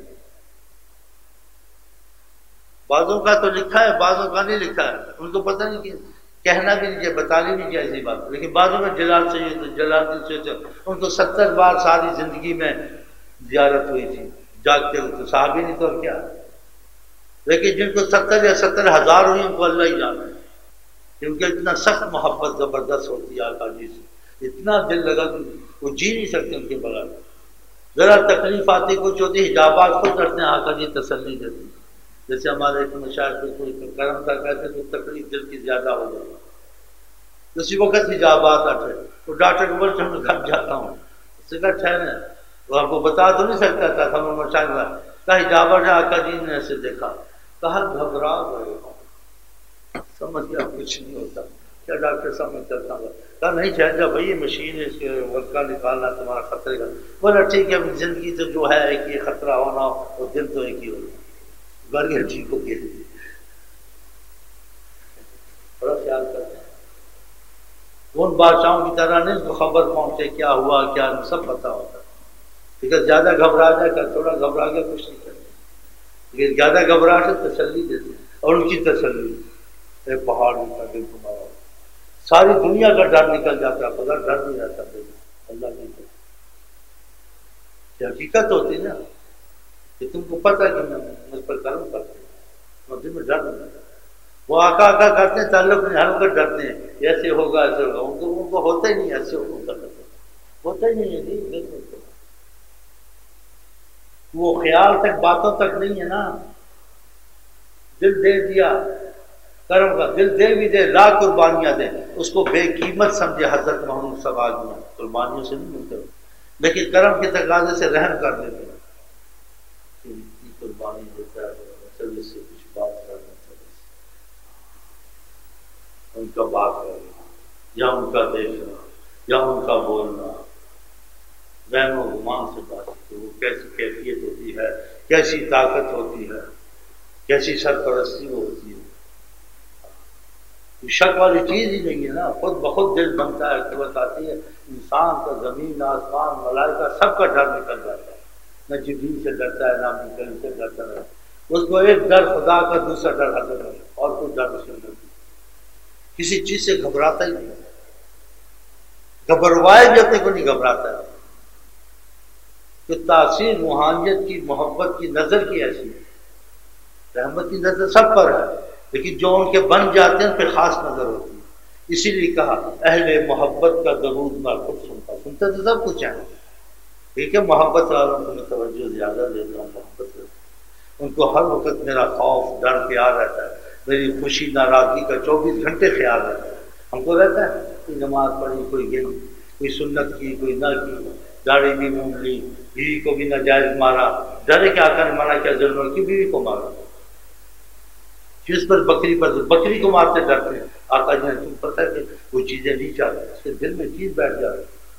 بعضوں کا تو لکھا ہے، بعضوں کا نہیں لکھا ہے، ان کو پتہ نہیں کہ کہنا بھی نہیں چاہیے، بتانی نہیں چاہیے ایسی بات، لیکن بعضوں میں جلال سید جلال الدین سید ان کو ستر بار ساری زندگی میں زیارت ہوئی تھی، جاگتے ہوئے تو صحابی نہیں تو اور کیا، لیکن جن کو ستر یا ستر ہزار ہوئی ان کو اللہ ہی جانا ہے، کیونکہ اتنا سخت محبت زبردست ہوتی ہے آقا جی سے، اتنا دل لگا کہ وہ جی نہیں سکتے ان کے بغیر۔ ذرا تکلیف آتی کچھ ہوتی، حجابات خود کرتے ہیں، آقا جی تسلی دیتے ہیں۔ جیسے ہمارے ایک مشاہد کو کوئی کرم تھا، کہتے تو تکلیف دل کی زیادہ ہو جائے، اسی وقت حجابات آتے، تو ڈاکٹر کو بولتے میں گھر جاتا ہوں، اس سے کہا ٹھہرے، وہ آپ کو بتا تو نہیں سکتا تھا، تھا میں مشاہد کہا حجابات آقا جی نے ایسے دیکھا، کہا گھبرا گئے ہو، سمجھ گیا کچھ نہیں ہوتا، کیا ڈاکٹر سمجھ کرتا ہوں، کہا نہیں ٹھہر جا بھائی، یہ مشین ہے، اس کے ورک کا نکالنا تمہارا خطرے کا، بولا ٹھیک ہے، زندگی تو جو ہے ایک ہی خطرہ ہونا، اور دل تو ایک ہی ہونا، گاڑیاں ٹھیک ہو گئی، بڑا خیال کرتے ہیں۔ ان بادشاہوں کی طرح نہیں، اس کو خبر پہنچے کیا ہوا کیا نہیں، سب پتا ہوتا، لیکن زیادہ گھبرا جائے کہ تھوڑا گھبرا گیا کچھ نہیں کرتے، لیکن زیادہ گھبرا سے تسلی دیتے ہیں، اور ان کی تسلی اے پہاڑ کا دل تمہارا، ساری دنیا کا ڈر نکل جاتا ہے، خدا ڈر نہیں رہتا دل، اللہ نہیں کرتا، یہ حقیقت ہوتی نا کہ تم کو پتہ کہ میں مجھ پر کرم کرتے ہیں، اور دل میں ڈر نہیں رہتا، وہ آقا آقا کرتے ہیں، تعلق نہیں، ہر وقت ڈرتے ہیں ایسے ہوگا ایسے ہوگا، ان کو ان کو ہوتا ہی نہیں ایسے ہوگا، ہوتا ہی نہیں ہے، نہیں ہوتا، وہ خیال تک باتوں تک نہیں ہے نا، دل دے دیا کرم کا، دل دے بھی دے، لاکھ قربانیاں دے، اس کو بے قیمت سمجھے حضرت محمود سوال میں، قربانیوں سے نہیں ملتے، لیکن کرم کے تقاضے سے رحم کر دیتے ہیں، اتنی قربانی دیتا ہے چل اس سے کچھ بات کرنا، ان کا بات کرنا یا ان کا دیکھنا یا ان کا بولنا، وہم و گمان سے بات کرتے، وہ کیسی کیفیت ہوتی ہے، کیسی طاقت ہوتی ہے، کیسی سرپرستی وہ ہوتی ہے، شک والی چیز ہی نہیں ہے نا، خود بخود دل بنتا ہے، قوت آتی ہے، انسان کا زمین آسمان ملائکہ سب کا ڈر نکل جاتا ہے، نہ جبریل سے ڈرتا ہے نہ میکائیل سے ڈرتا ہے، اس کو ایک ڈر خدا کا، دوسرا ڈر حضرت ہے، اور کوئی ڈر اس کے اندر نہیں، کسی چیز سے گھبراتا ہی نہیں، گھبروائے بھی اپنے کو نہیں گھبراتا ہے، کہ تاثیر روحانیت کی، محبت کی، نظر کی ایسی ہے، رحمت کی نظر سب پر ہے، لیکن جو ان کے بن جاتے ہیں ان پہ خاص نظر ہوتی ہے، اسی لیے کہا اہل محبت کا درود میں خود سنتا، سنتا تو سب کچھ ہے، ٹھیک ہے، محبت والوں کو میں توجہ زیادہ دیتا ہوں، محبت ان کو ہر وقت میرا خوف ڈر خیال رہتا ہے، میری خوشی ناراضگی کا چوبیس گھنٹے خیال رہتا ہے، ہم کو رہتا ہے، کوئی نماز پڑھی، کوئی گئی، کوئی سنت کی، کوئی نہ کی، داڑھی بھی مونڈ لی، بیوی کو بھی ناجائز مارا، ڈرے کہ آقا نے منع کیا ضرور کی بیوی کو مارا، جس پر بکری پر بکری کو مارتے ڈرتے ہیں، آقا جی نے تم پتہ ہے کہ وہ چیزیں نہیں چاہتے، اس کے دل میں چیز بیٹھ جاتی،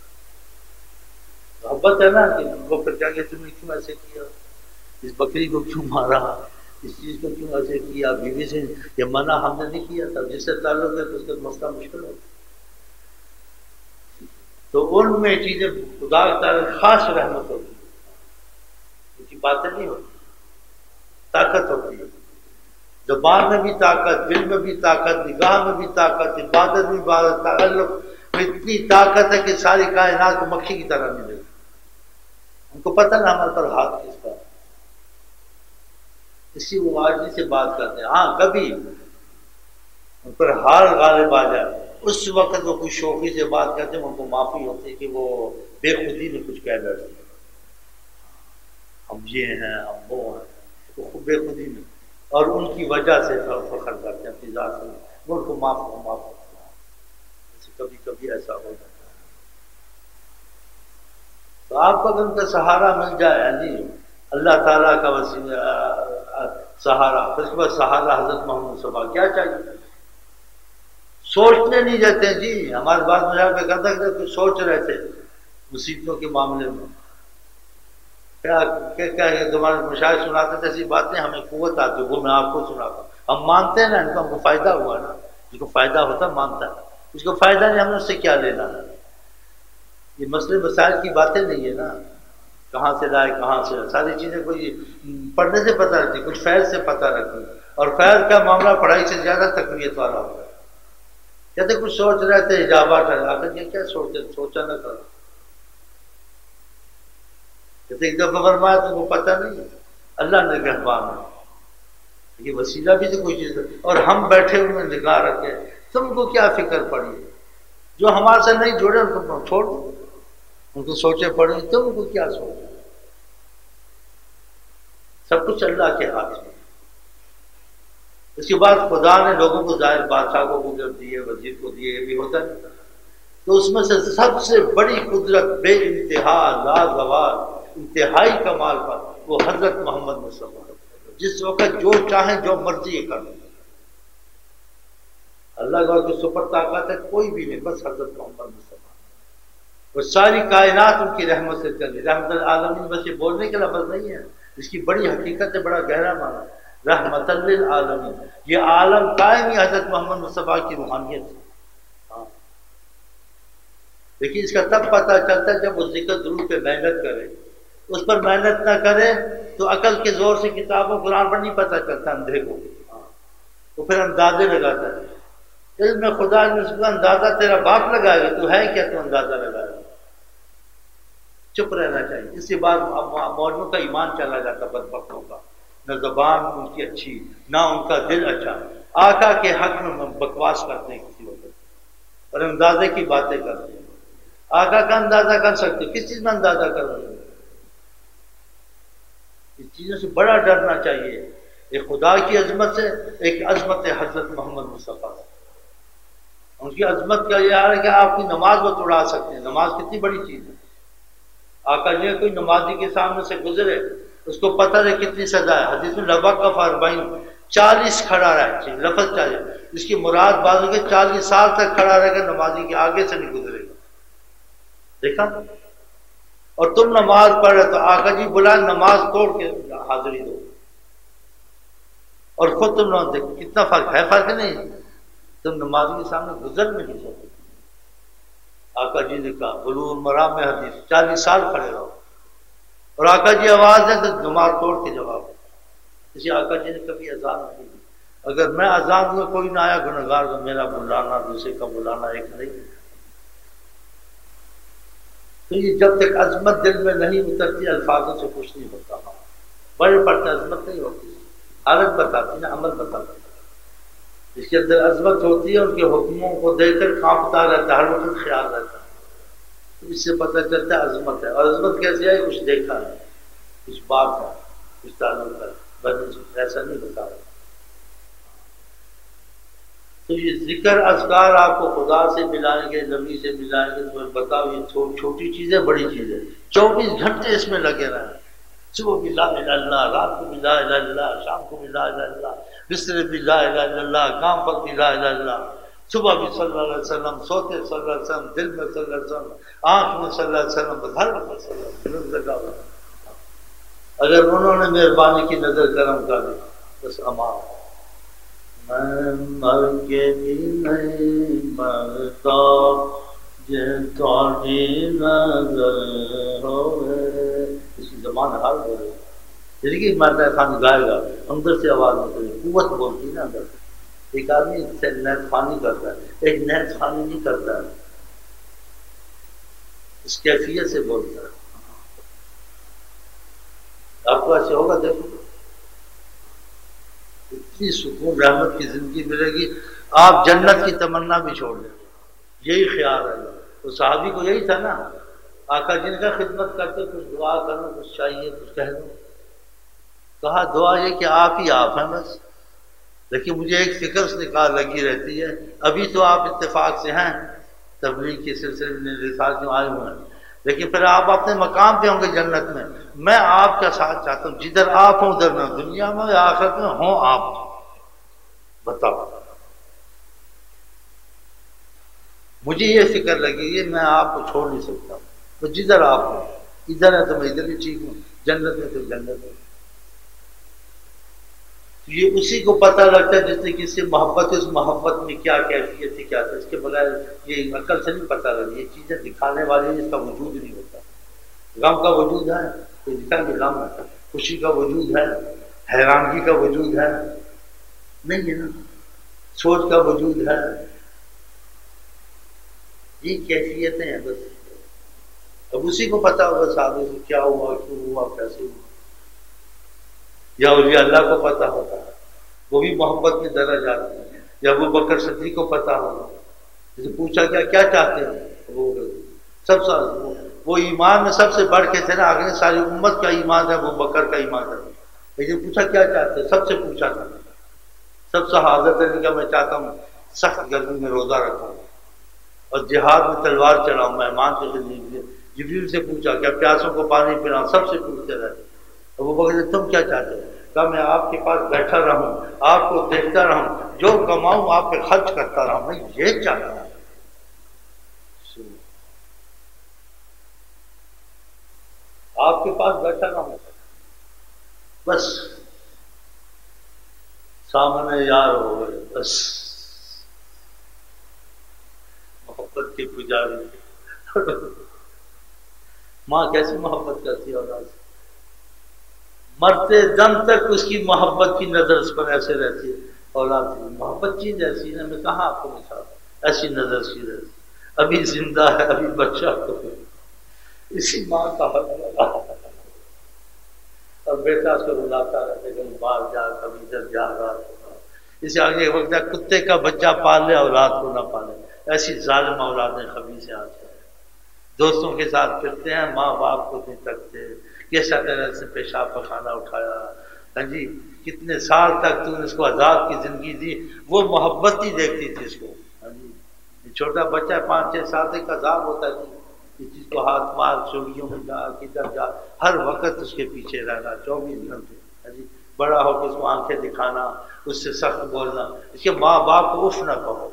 محبت ہے نا، کہ وہ پھر کیا کہ تم نے کیوں ایسے کیا، اس بکری کو کیوں مارا، اس چیز کو کیوں ایسے کیا، بیوی سے یہ منع ہم نے نہیں کیا تھا، جس سے تعلق ہے تو اس کا مسئلہ مشکل ہوتا، تو ان میں چیزیں خدا تعالی خاص رحمت ہوتی ہے، ان کی باتیں نہیں ہوتی، طاقت ہوتی ہے، زبان میں بھی طاقت، دل میں بھی طاقت، نگاہ میں بھی طاقت، عبادت میں عبادت، تعلق میں اتنی طاقت ہے کہ ساری کائنات کو مکھی کی طرح ملے گی، ان کو پتہ نہ ہمارے پر ہاتھ کس کا، اسی وہ آجزی سے بات کرتے ہیں، ہاں کبھی ان پر حال غالب آ جائے، اس وقت وہ کچھ شوقی سے بات کرتے ہیں، ان کو معافی ہوتی ہے کہ وہ بے خودی میں کچھ کہہ بیٹھتے ہیں، ہم یہ ہیں ہم وہ ہیں، وہ خود بے خودی میں، اور ان کی وجہ سے فخر کرتے ہیں اپنی ذات سے، وہ ان کو معاف کو معاف کرتے ہیں، جیسے کبھی کبھی ایسا ہو جاتا ہے، تو آپ کو اگر ان کا سہارا مل جائے جی، اللہ تعالیٰ کا وسیلہ سہارا، پھر اس کے بعد سہارا حضرت محمد صلی اللہ علیہ وسلم، کیا چاہیے، سوچنے نہیں دیتے جی، ہمارے بات مجھے پہ کہتا کہ کچھ سوچ رہے تھے مصیبتوں کے معاملے میں، کیا کیا ہے تمہارے مشاہد سناتے تھے ایسی باتیں، ہمیں قوت آتی ہے، وہ میں آپ کو سناتا ہوں، ہم مانتے ہیں نا، ان کو ہم کو فائدہ ہوا نا، جس کو فائدہ ہوتا ہے مانتا ہے، اس کو فائدہ نہیں، ہم نے اس سے کیا لینا؟ یہ مسئلے مسائل کی باتیں نہیں ہے نا، کہاں سے لائے کہاں سے، ساری چیزیں کوئی پڑھنے سے پتہ رہتی، کچھ فیض سے پتہ رہتی، اور فیض کا معاملہ پڑھائی سے زیادہ تقویت والا ہوتا ہے۔ کہتے کچھ سوچ رہے تھے حجابات ہٹا کر، یہ کیا سوچتے، سوچا نہ کرو۔ کہتے ایک دفعہ فرمایا تم کو پتہ نہیں، اللہ نے نگہبان ہے، یہ وسیلہ بھی تو کوئی چیز ہے، اور ہم بیٹھے ہوئے نگاہ رکھے، تم کو کیا فکر پڑی؟ جو ہمارے سے نہیں جڑے ان کو چھوڑ دو، ان کو سوچے پڑے، تم کو کیا سوچے؟ سب کچھ اللہ کے ہاتھ میں۔ اس کے بعد خدا نے لوگوں کو ظاہر بادشاہ کو قدرت دی ہے، وزیر کو دی ہے، یہ بھی ہوتا ہے، تو اس میں سے سب سے بڑی قدرت بے انتہا لازوال انتہائی کمال پر وہ حضرت محمد مصطفیٰ، جس وقت جو چاہیں جو مرضی کر لیں۔ اللہ کا کوئی سپر طاقت ہے کوئی بھی نہیں، بس حضرت محمد مصطفیٰ، وہ ساری کائنات ان کی رحمت سے چلی۔ رحمت العالمین بس یہ بولنے کے لفظ نہیں ہے، اس کی بڑی حقیقت ہے، بڑا گہرا معنی، رحمت للعالمین، یہ عالم قائم ہی حضرت محمد مصطفیٰ کی روحانیت ہے۔ ہاں لیکن اس کا تب پتہ چلتا ہے جب وہ ذکر درود پہ محنت کرے، اس پر محنت نہ کرے تو عقل کے زور سے کتابوں قرآن پر نہیں پتہ چلتا اندھے کو، وہ پھر اندازے لگاتا ہے۔ علم میں خدا نے اس کا اندازہ تیرا باپ لگائے گا، تو ہے کیا تو اندازہ لگائے گا؟ چپ رہنا چاہیے، اس کے بعد مولویوں کا ایمان چلا جاتا، بدبختوں کا، نہ زبان ان کی اچھی نہ ان کا دل اچھا، آقا کے حق میں بکواس کرتے ہیں کسی وقت اور اندازے کی باتیں کرتے ہیں۔ آقا کا اندازہ کر سکتے، کس چیز میں اندازہ کر رہے ہیں؟ اس چیزوں سے بڑا ڈرنا چاہیے، ایک خدا کی عظمت سے، ایک عظمت حضرت محمد مصطفیٰ۔ ان کی عظمت کا یہ ہے کہ آپ کی نماز وہ توڑا سکتے ہیں، نماز کتنی بڑی چیز ہے۔ آقا جی کوئی نمازی کے سامنے سے گزرے، اس کو پتہ ہے کتنی سزا ہے، حدیث میں لبقف اربعین، چالیس کھڑا رہے، لفظ چالیس، اس کی مراد بازو کے چالیس سال تک کھڑا رہے گا، نمازی کے آگے سے نہیں گزرے گا۔ دیکھا؟ اور تم نماز پڑھ رہے تو آقا جی بلائے نماز توڑ کے حاضری دو، اور خود تم نہ دیکھو کتنا فرق ہے، فرق نہیں، تم نمازی کے سامنے گزر میں نہیں سکتے۔ آقا جی نے کہا بلوغ المرام میں حدیث، چالیس سال کھڑے رہو، اور آقا جی آواز دیں تو نماز توڑ کے جواب دیں۔ اسی آقا جی نے کبھی اذان نہیں دی، اگر میں اذان میں کوئی نہ آیا گنہگار تو میرا بلانا دوسرے کا بلانا ایک نہیں۔ تو یہ جب تک عظمت دل میں نہیں اترتی الفاظوں سے کچھ نہیں ہوتا، بڑے پڑتے عظمت نہیں ہوتی، حالت بتاتی نا، عمل بتاتی۔ اس کے اندر عظمت ہوتی ہے، ان کے حکموں کو دیکھ کر کانپتا رہتا ہے، ہر وقت خیال رہتا ہے، اس سے پتہ چلتا ہے عظمت ہے۔ اور عظمت کیسے ہے؟ کچھ دیکھا ہے، کچھ بات ہے، کچھ تعلق ہے، بس ایسا نہیں بتا رہا۔ تو یہ ذکر اذکار آپ کو خدا سے ملائیں گے، نبی سے ملائیں گے، تو بتاؤ یہ چھوٹی چیزیں بڑی چیزیں، چوبیس گھنٹے اس میں لگے رہیں، صبح بھی لا الہ الا اللہ، رات کو بھی لا الہ الا اللہ، شام کو بھی لا الہ الا اللہ، بستر بھی لا الہ الا اللہ، کام پر بھی لا الہ الا اللہ، صبح بھی صلی اللہ علیہ وسلم، سوتے صلی اللہ علیہ وسلم، دل میں صلی اللہ علیہ وسلم، آنکھ میں صلی اللہ علیہ وسلم، ہر وقت صلی اللہ علیہ وسلم۔ اگر انہوں نے مہربانی کی نظر کرم کر دی بس امان۔ میں مر کے بھی نہیں مرتا جے تاری نظر ہوئے، اس کی زبان حال ہو رہی ہے، جیسے کہ مرتا خان گائے گا، اندر سے آواز نکلے، قوت بولتی نا اندر سے۔ ایک آدمی نیت خوانی کرتا ہے، ایک نیت خوانی نہیں کرتا ہے، اس کیفیت سے بولتا ہے۔ آپ کو ایسے ہوگا، دیکھو اتنی سکون رحمت کی زندگی ملے گی، آپ جنت کی تمنا بھی چھوڑ دیں، یہی خیال ہے۔ تو صحابی کو یہی تھا نا، آقا جن کا خدمت کرتے کچھ دعا کرو، کچھ چاہیے کچھ کہہ دو، کہا دعا یہ کہ آپ ہی آپ ہیں بس، لیکن مجھے ایک فکر سے نکال لگی رہتی ہے، ابھی تو آپ اتفاق سے ہیں، تبلیغ کے سلسلے میں رسالت میں آئے ہوئے ہیں، لیکن پھر آپ اپنے مقام پہ ہوں گے جنت میں، میں آپ کا ساتھ چاہتا ہوں، جدھر آپ ہوں ادھر میں، دنیا میں یا آخرت میں ہوں آپ، بتاؤ۔ مجھے یہ فکر لگی ہے میں آپ کو چھوڑ نہیں سکتا، تو جدھر آپ ہوں، ادھر ہے تو میں ادھر ہی ٹھیک ہوں، جنت ہے تو جنت ہے۔ یہ اسی کو پتہ لگتا ہے جس نے کسی سے محبت ہے، اس محبت میں کیا کیفیت ہے، کیا تھا. اس کے بغیر یہ عقل سے نہیں پتہ لگتا. یہ چیزیں دکھانے والی ہیں، اس کا وجود نہیں ہوتا. غم کا وجود ہے تو دکھا کہ غم ہے، خوشی کا وجود ہے، حیرانگی کا وجود ہے نہیں ہے نا، سوچ کا وجود ہے. یہ کیفیتیں ہیں بس. اب اسی کو پتا ہوگا صاحب سے کیا ہوا، کیوں ہوا، کیسے ہوا. یا اولیاء اللہ کو پتا ہوتا ہے، وہ بھی محبت میں درا جاتے ہیں. یا ابو بکر صدیق کو پتا ہوگا، جسے پوچھا کیا کیا چاہتے ہیں، وہ سب سے وہ ایمان میں سب سے بڑھ کے تھے نا. آگے ساری امت کا ایمان ہے، ابو بکر کا ایمان ہے. لیکن پوچھا کیا چاہتے ہیں، سب سے پوچھا تھا. سب سے حاضر کرنے کا میں چاہتا ہوں سخت گرمی میں روزہ رکھوں اور جہاد میں تلوار چلاؤں، مہمان سے خدمت. جبریل سے پوچھا کیا پیاسوں کو پانی پلاؤں، سب سے پوچھتے رہے. ابو بکر نے تم کیا چاہتے ہو؟ کہا میں آپ کے پاس بیٹھا رہوں، آپ کو دیکھتا رہوں، جو کماؤں آپ پہ خرچ کرتا رہوں، میں یہ چاہتا ہوں. آپ کے پاس بیٹھا رہوں بس، سامنے یار ہو گئے بس. محبت کے پجاری. ماں کیسی محبت کرتی ہے اولاد سے، مرتے دم تک اس کی محبت کی نظر اس پر ایسے رہتی ہے. اولاد سے محبت چیز ایسی ہے، میں کہاں آپ کو مثال ایسی نظر سی رہتی. ابھی زندہ ہے، ابھی بچہ تو اسی ماں کا حق لگا اور بیٹا اس کو رلاتا رہتا ہے، کبھی باہر جا کبھی ادھر جا رہا. اسے آگے وقت ہے کتے کا بچہ پال لے اولاد کو نہ پالے. ایسی ظالم اولادیں خبیث ہیں آج کل. دوستوں کے ساتھ پھرتے ہیں، ماں باپ کو نہیں تکتے. کیسا طرح سے پیشاب پخانہ اٹھایا، ہاں جی کتنے سال تک تو نے اس کو عذاب کی زندگی دی. وہ محبت ہی دیکھتی تھی اس کو. ہاں جی چھوٹا بچہ پانچ چھ سال تک عذاب ہوتا ہے، اس چیز کو ہاتھ مار، چوڑیوں میں جا، کدھر جا، ہر وقت اس کے پیچھے رہنا چوبیس گھنٹے. ہاں جی بڑا ہو کے اس کو آنکھیں دکھانا، اس سے سخت بولنا. اس کے ماں باپ کو اف نہ کہو.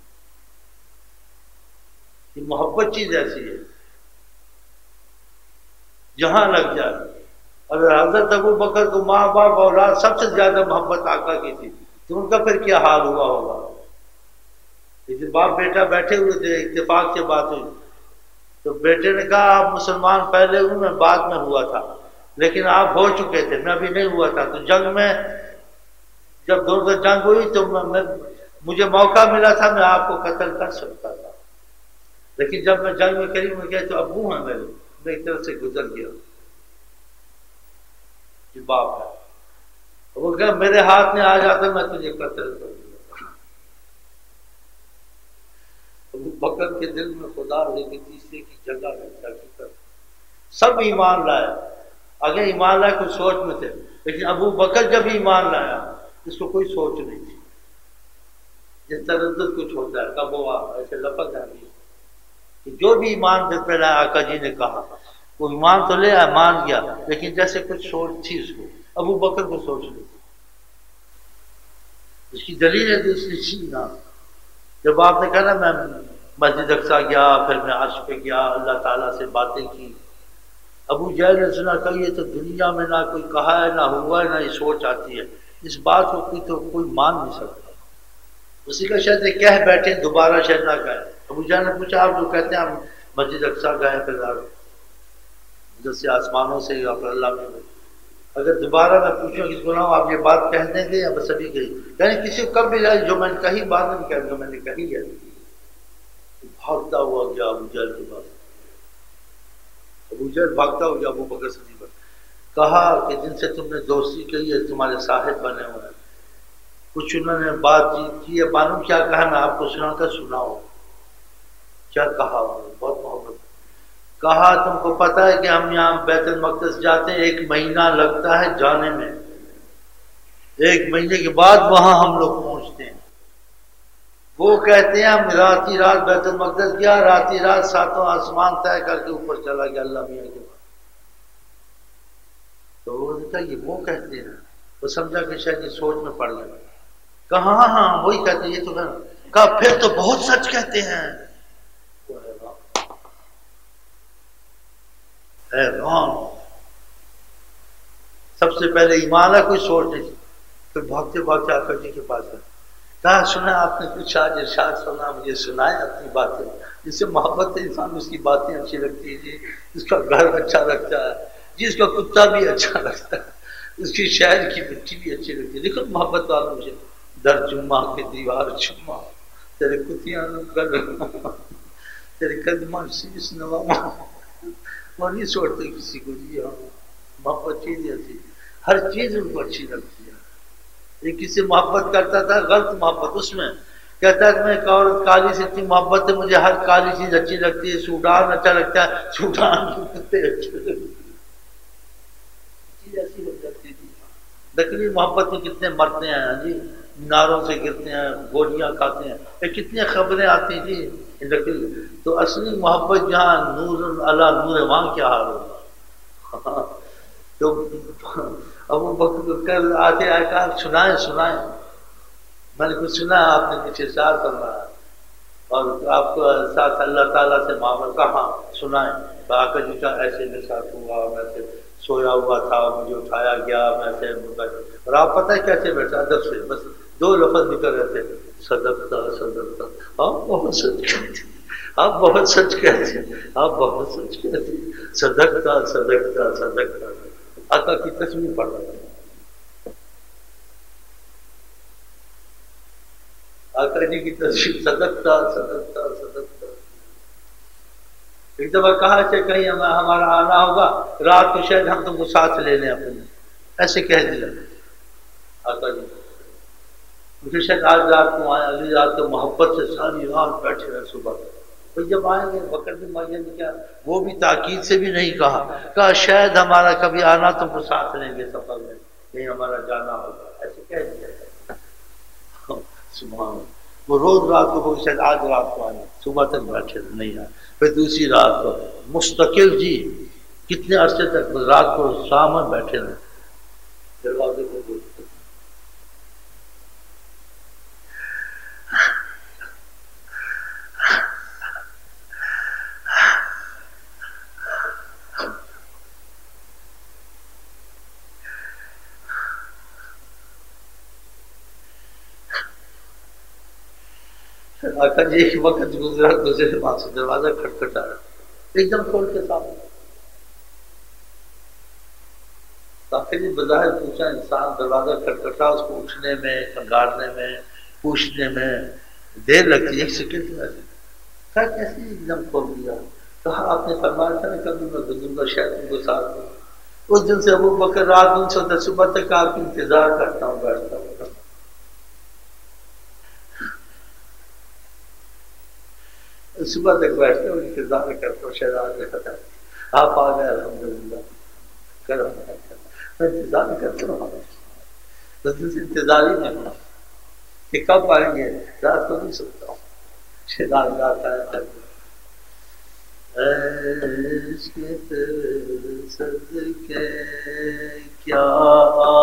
یہ محبت چیز ایسی ہے جہاں لگ جائے. اور حضرت ابو بکر کو ماں باپ اولاد سب سے زیادہ محبت آقا کی تھی، تو ان کا پھر کیا حال ہوا ہوگا. لیکن باپ بیٹا بیٹھے ہوئے تھے، اتفاق سے بات ہوئی تو بیٹے نے کہا آپ مسلمان پہلے ہوں، میں بعد میں ہوا تھا، لیکن آپ ہو چکے تھے، میں ابھی نہیں ہوا تھا. تو جنگ میں جب دونوں سے جنگ ہوئی تو میں مجھے موقع ملا تھا، میں آپ کو قتل کر سکتا تھا، لیکن جب میں جنگ میں قریب میں گیا تو ابو ہیں میرے، میری طرف سے گزر گیا. یہ باپ ہے. وہ کہ میرے ہاتھ میں آ جاتا میں تجھے قتل کر دیا. ابو بکر کے دل میں خدا رہے کہ تیسرے کی جگہ ہے. سب ایمان لائے، اگر ایمان لائے کچھ سوچ میں تھے، لیکن ابو بکر جب ایمان لایا اس کو کوئی سوچ نہیں تھی. جس تردد کچھ ہوتا ہے کب ہوا، ایسے لفظ ہے کہ جو بھی ایمان دل پہ لایا، آقا جی نے کہا وہ ایمان تو لے آیا، مان گیا، لیکن جیسے کچھ سوچ تھی اس کو. ابو بکر کو سوچ لی. اس کی دلیل ہے دوسری چیز نا. جب آپ نے کہا نا میں مسجد اقصیٰ گیا، پھر میں عرش پہ گیا، اللہ تعالیٰ سے باتیں کی. ابو جہل نے سنا کہ یہ تو دنیا میں نہ کوئی کہا ہے، نہ ہوا ہے، نہ یہ سوچ آتی ہے. اس بات کو کوئی تو کوئی مان نہیں سکتا. اسی کا شاید کہہ بیٹھے دوبارہ شاید نہ کہے. ابو جہل نے پوچھا آپ جو کہتے ہیں ہم مسجد اقصیٰ گئے، پھر جس سے آسمانوں سے اللہ میں اگر دوبارہ میں پوچھوں کس کو نہ ہوں آپ یہ بات کہہ دیں گے یا بس ابھی گئی، یعنی کسی کو کب بھی جائے جو میں نے کہی بات نہیں کہہ جو میں نے کہی ہے. بھاگتا ہوا گیا ابو جہل کے پاس. ابو جہل بھاگتا ہو گیا ابو بکر صدیق پر، کہا کہ جن سے تم نے دوستی کی ہے تمہارے صاحب بنے ہوئے ہیں، کچھ انہوں نے بات چیت کی ہے، معلوم کیا کہا، میں آپ کو سنا کر سناؤ. کیا کہا انہوں نے؟ بہت محبت. کہا تم کو پتہ ہے کہ ہم یہاں بیت المقدس جاتے ہیں، ایک مہینہ لگتا ہے جانے میں، ایک مہینے کے بعد وہاں ہم لوگ پہنچتے ہیں. وہ کہتے ہیں ہم رات ہی رات بیت المقدس گیا، رات ہی رات ساتوں آسمان طے کر کے اوپر چلا گیا اللہ میاں کے پاس. تو وہ نے کہا یہ وہ کہتے ہیں. وہ سمجھا کہ شاید یہ سوچ میں پڑ گیا. کہا ہاں ہاں وہی کہتے ہیں، یہ تو کہا پھر تو بہت سچ کہتے ہیں. حیران. سب سے پہلے ایمان ہے، کوئی سوچ نہیں. تو بھاگتے بھاگتے آقا جی کے پاس ہے، کہا سنا آپ نے کچھ آج ارشاد سنا، مجھے سنائے اپنی باتیں، جس سے محبت ہے انسان، اس کی باتیں اچھی لگتی ہے جی، اس کا گھر اچھا لگتا ہے جی، اس کا کتا بھی اچھا لگتا ہے، اس کی شہر کی مٹی بھی اچھی لگتی ہے۔ دیکھو محبت والوں سے، در چما کے دیوار چما، تیرے کتیاں کر تیرے قدمہ شیش نواما، وہ نہیں چھوڑتے کسی کو جی۔ ہاں محبت چیز ایسی، ہر چیز ان کو اچھی لگتی ہے۔ یہ کسی سے محبت کرتا تھا غلط محبت، اس میں کہتا ہے کہ میں ایک عورت کالی سے اتنی محبت ہے، مجھے ہر کالی چیز اچھی لگتی ہے، سوڈان اچھا لگتا ہے، سوڈان کی کتے اچھے لگتے ہیں، چیز ایسی ہو جاتی تھی۔ نقلی محبت میں کتنے مرتے ہیں جی، ناروں سے گرتے ہیں، گولیاں کھاتے ہیں، یہ کتنی خبریں آتی جی نقلی۔ تو اصلی محبت جہاں نور اللہ نور، وہاں کیا حال ہوگا؟ تو ابو بکر کل آتے آئے کہا سنائیں سنائیں، میں نے کچھ سنا آپ نے کچھ ارشاد فرمایا اور آپ کو ساتھ اللہ تعالیٰ سے معاملہ، کہا سنائیں۔ آقا جی کا ایسے میرے ساتھ ہوا، میں سے سویا ہوا تھا، مجھے اٹھایا گیا، میں سے، اور آپ پتہ ہے کیسے بیٹھا ادب سے، بس دو لفظ نکل رہے تھے، صدقتا صدقتا، آپ بہت سچ کہتے، آپ بہت سچ کہتے، آپ بہت سچ کہتے، صدقتا صدقتا صدقتا، آقا کی تصویر پڑھ رہا تھا، آقا جی کی تصویر، صدقتا صدقتا صدقتا۔ ایک دفعہ کہا کہ کہیں ہمارا آنا ہوگا رات کو، شاید ہم تم کو ساتھ لے لیں اپنے، ایسے کہہ دیا آقا جی، مجھے شاید آج رات کو آئے، اگلی رات کو محبت سے ساری رات بیٹھے رہے، صبح بھئی جب آئیں گے بکر بھی معین نے کیا، وہ بھی تاکید سے بھی نہیں کہا، کہا شاید ہمارا کبھی آنا تم کو ساتھ لیں گے سفر میں، کہیں ہمارا جانا ہوگا، ایسے کہہ دیا۔ سبحان اللہ، وہ روز رات کو وہ شاید آج رات کو آئے، صبح تک بیٹھے نہیں آئے، پھر دوسری رات کو مستقل جی کتنے عرصے تک رات کو شام میں بیٹھے رہے دروازے کو دیکھتے۔ آقا جی ایک وقت گزرا، دوسرے وہاں سے دروازہ کھٹکھٹا ایک دم کھول کے سامنے، آخر جی بظاہر پوچھا انسان، دروازہ کھٹکھٹا، اس کو اٹھنے میں، کھنگارنے میں، پوچھنے میں دیر لگتی ہے، ایک سیکنڈ میں کہا کیسے ایک دم کھول دیا؟ کہا آپ نے فرمایا تھا نا کبھی میں گزروں گا شاید ان کو ساتھ دوں۔ اس دن سے ابو بکر رات دن سے صبح تک آپ کی انتظار کرتا ہوں، بیٹھتا ہوں، صبح تک بیٹھتے ہوں، انتظار کرتا ہوں، شاید آج ختم آپ آ گئے، الحمدللہ کرم ہے، میں انتظار کرتا ہوں، دس دن سے انتظار ہی نہیں ہوا کہ کب آئیں گے، رات کو نہیں سوتا ہوں، شاید آج رات آیا تھا۔ عشق تیرے صدقے کیا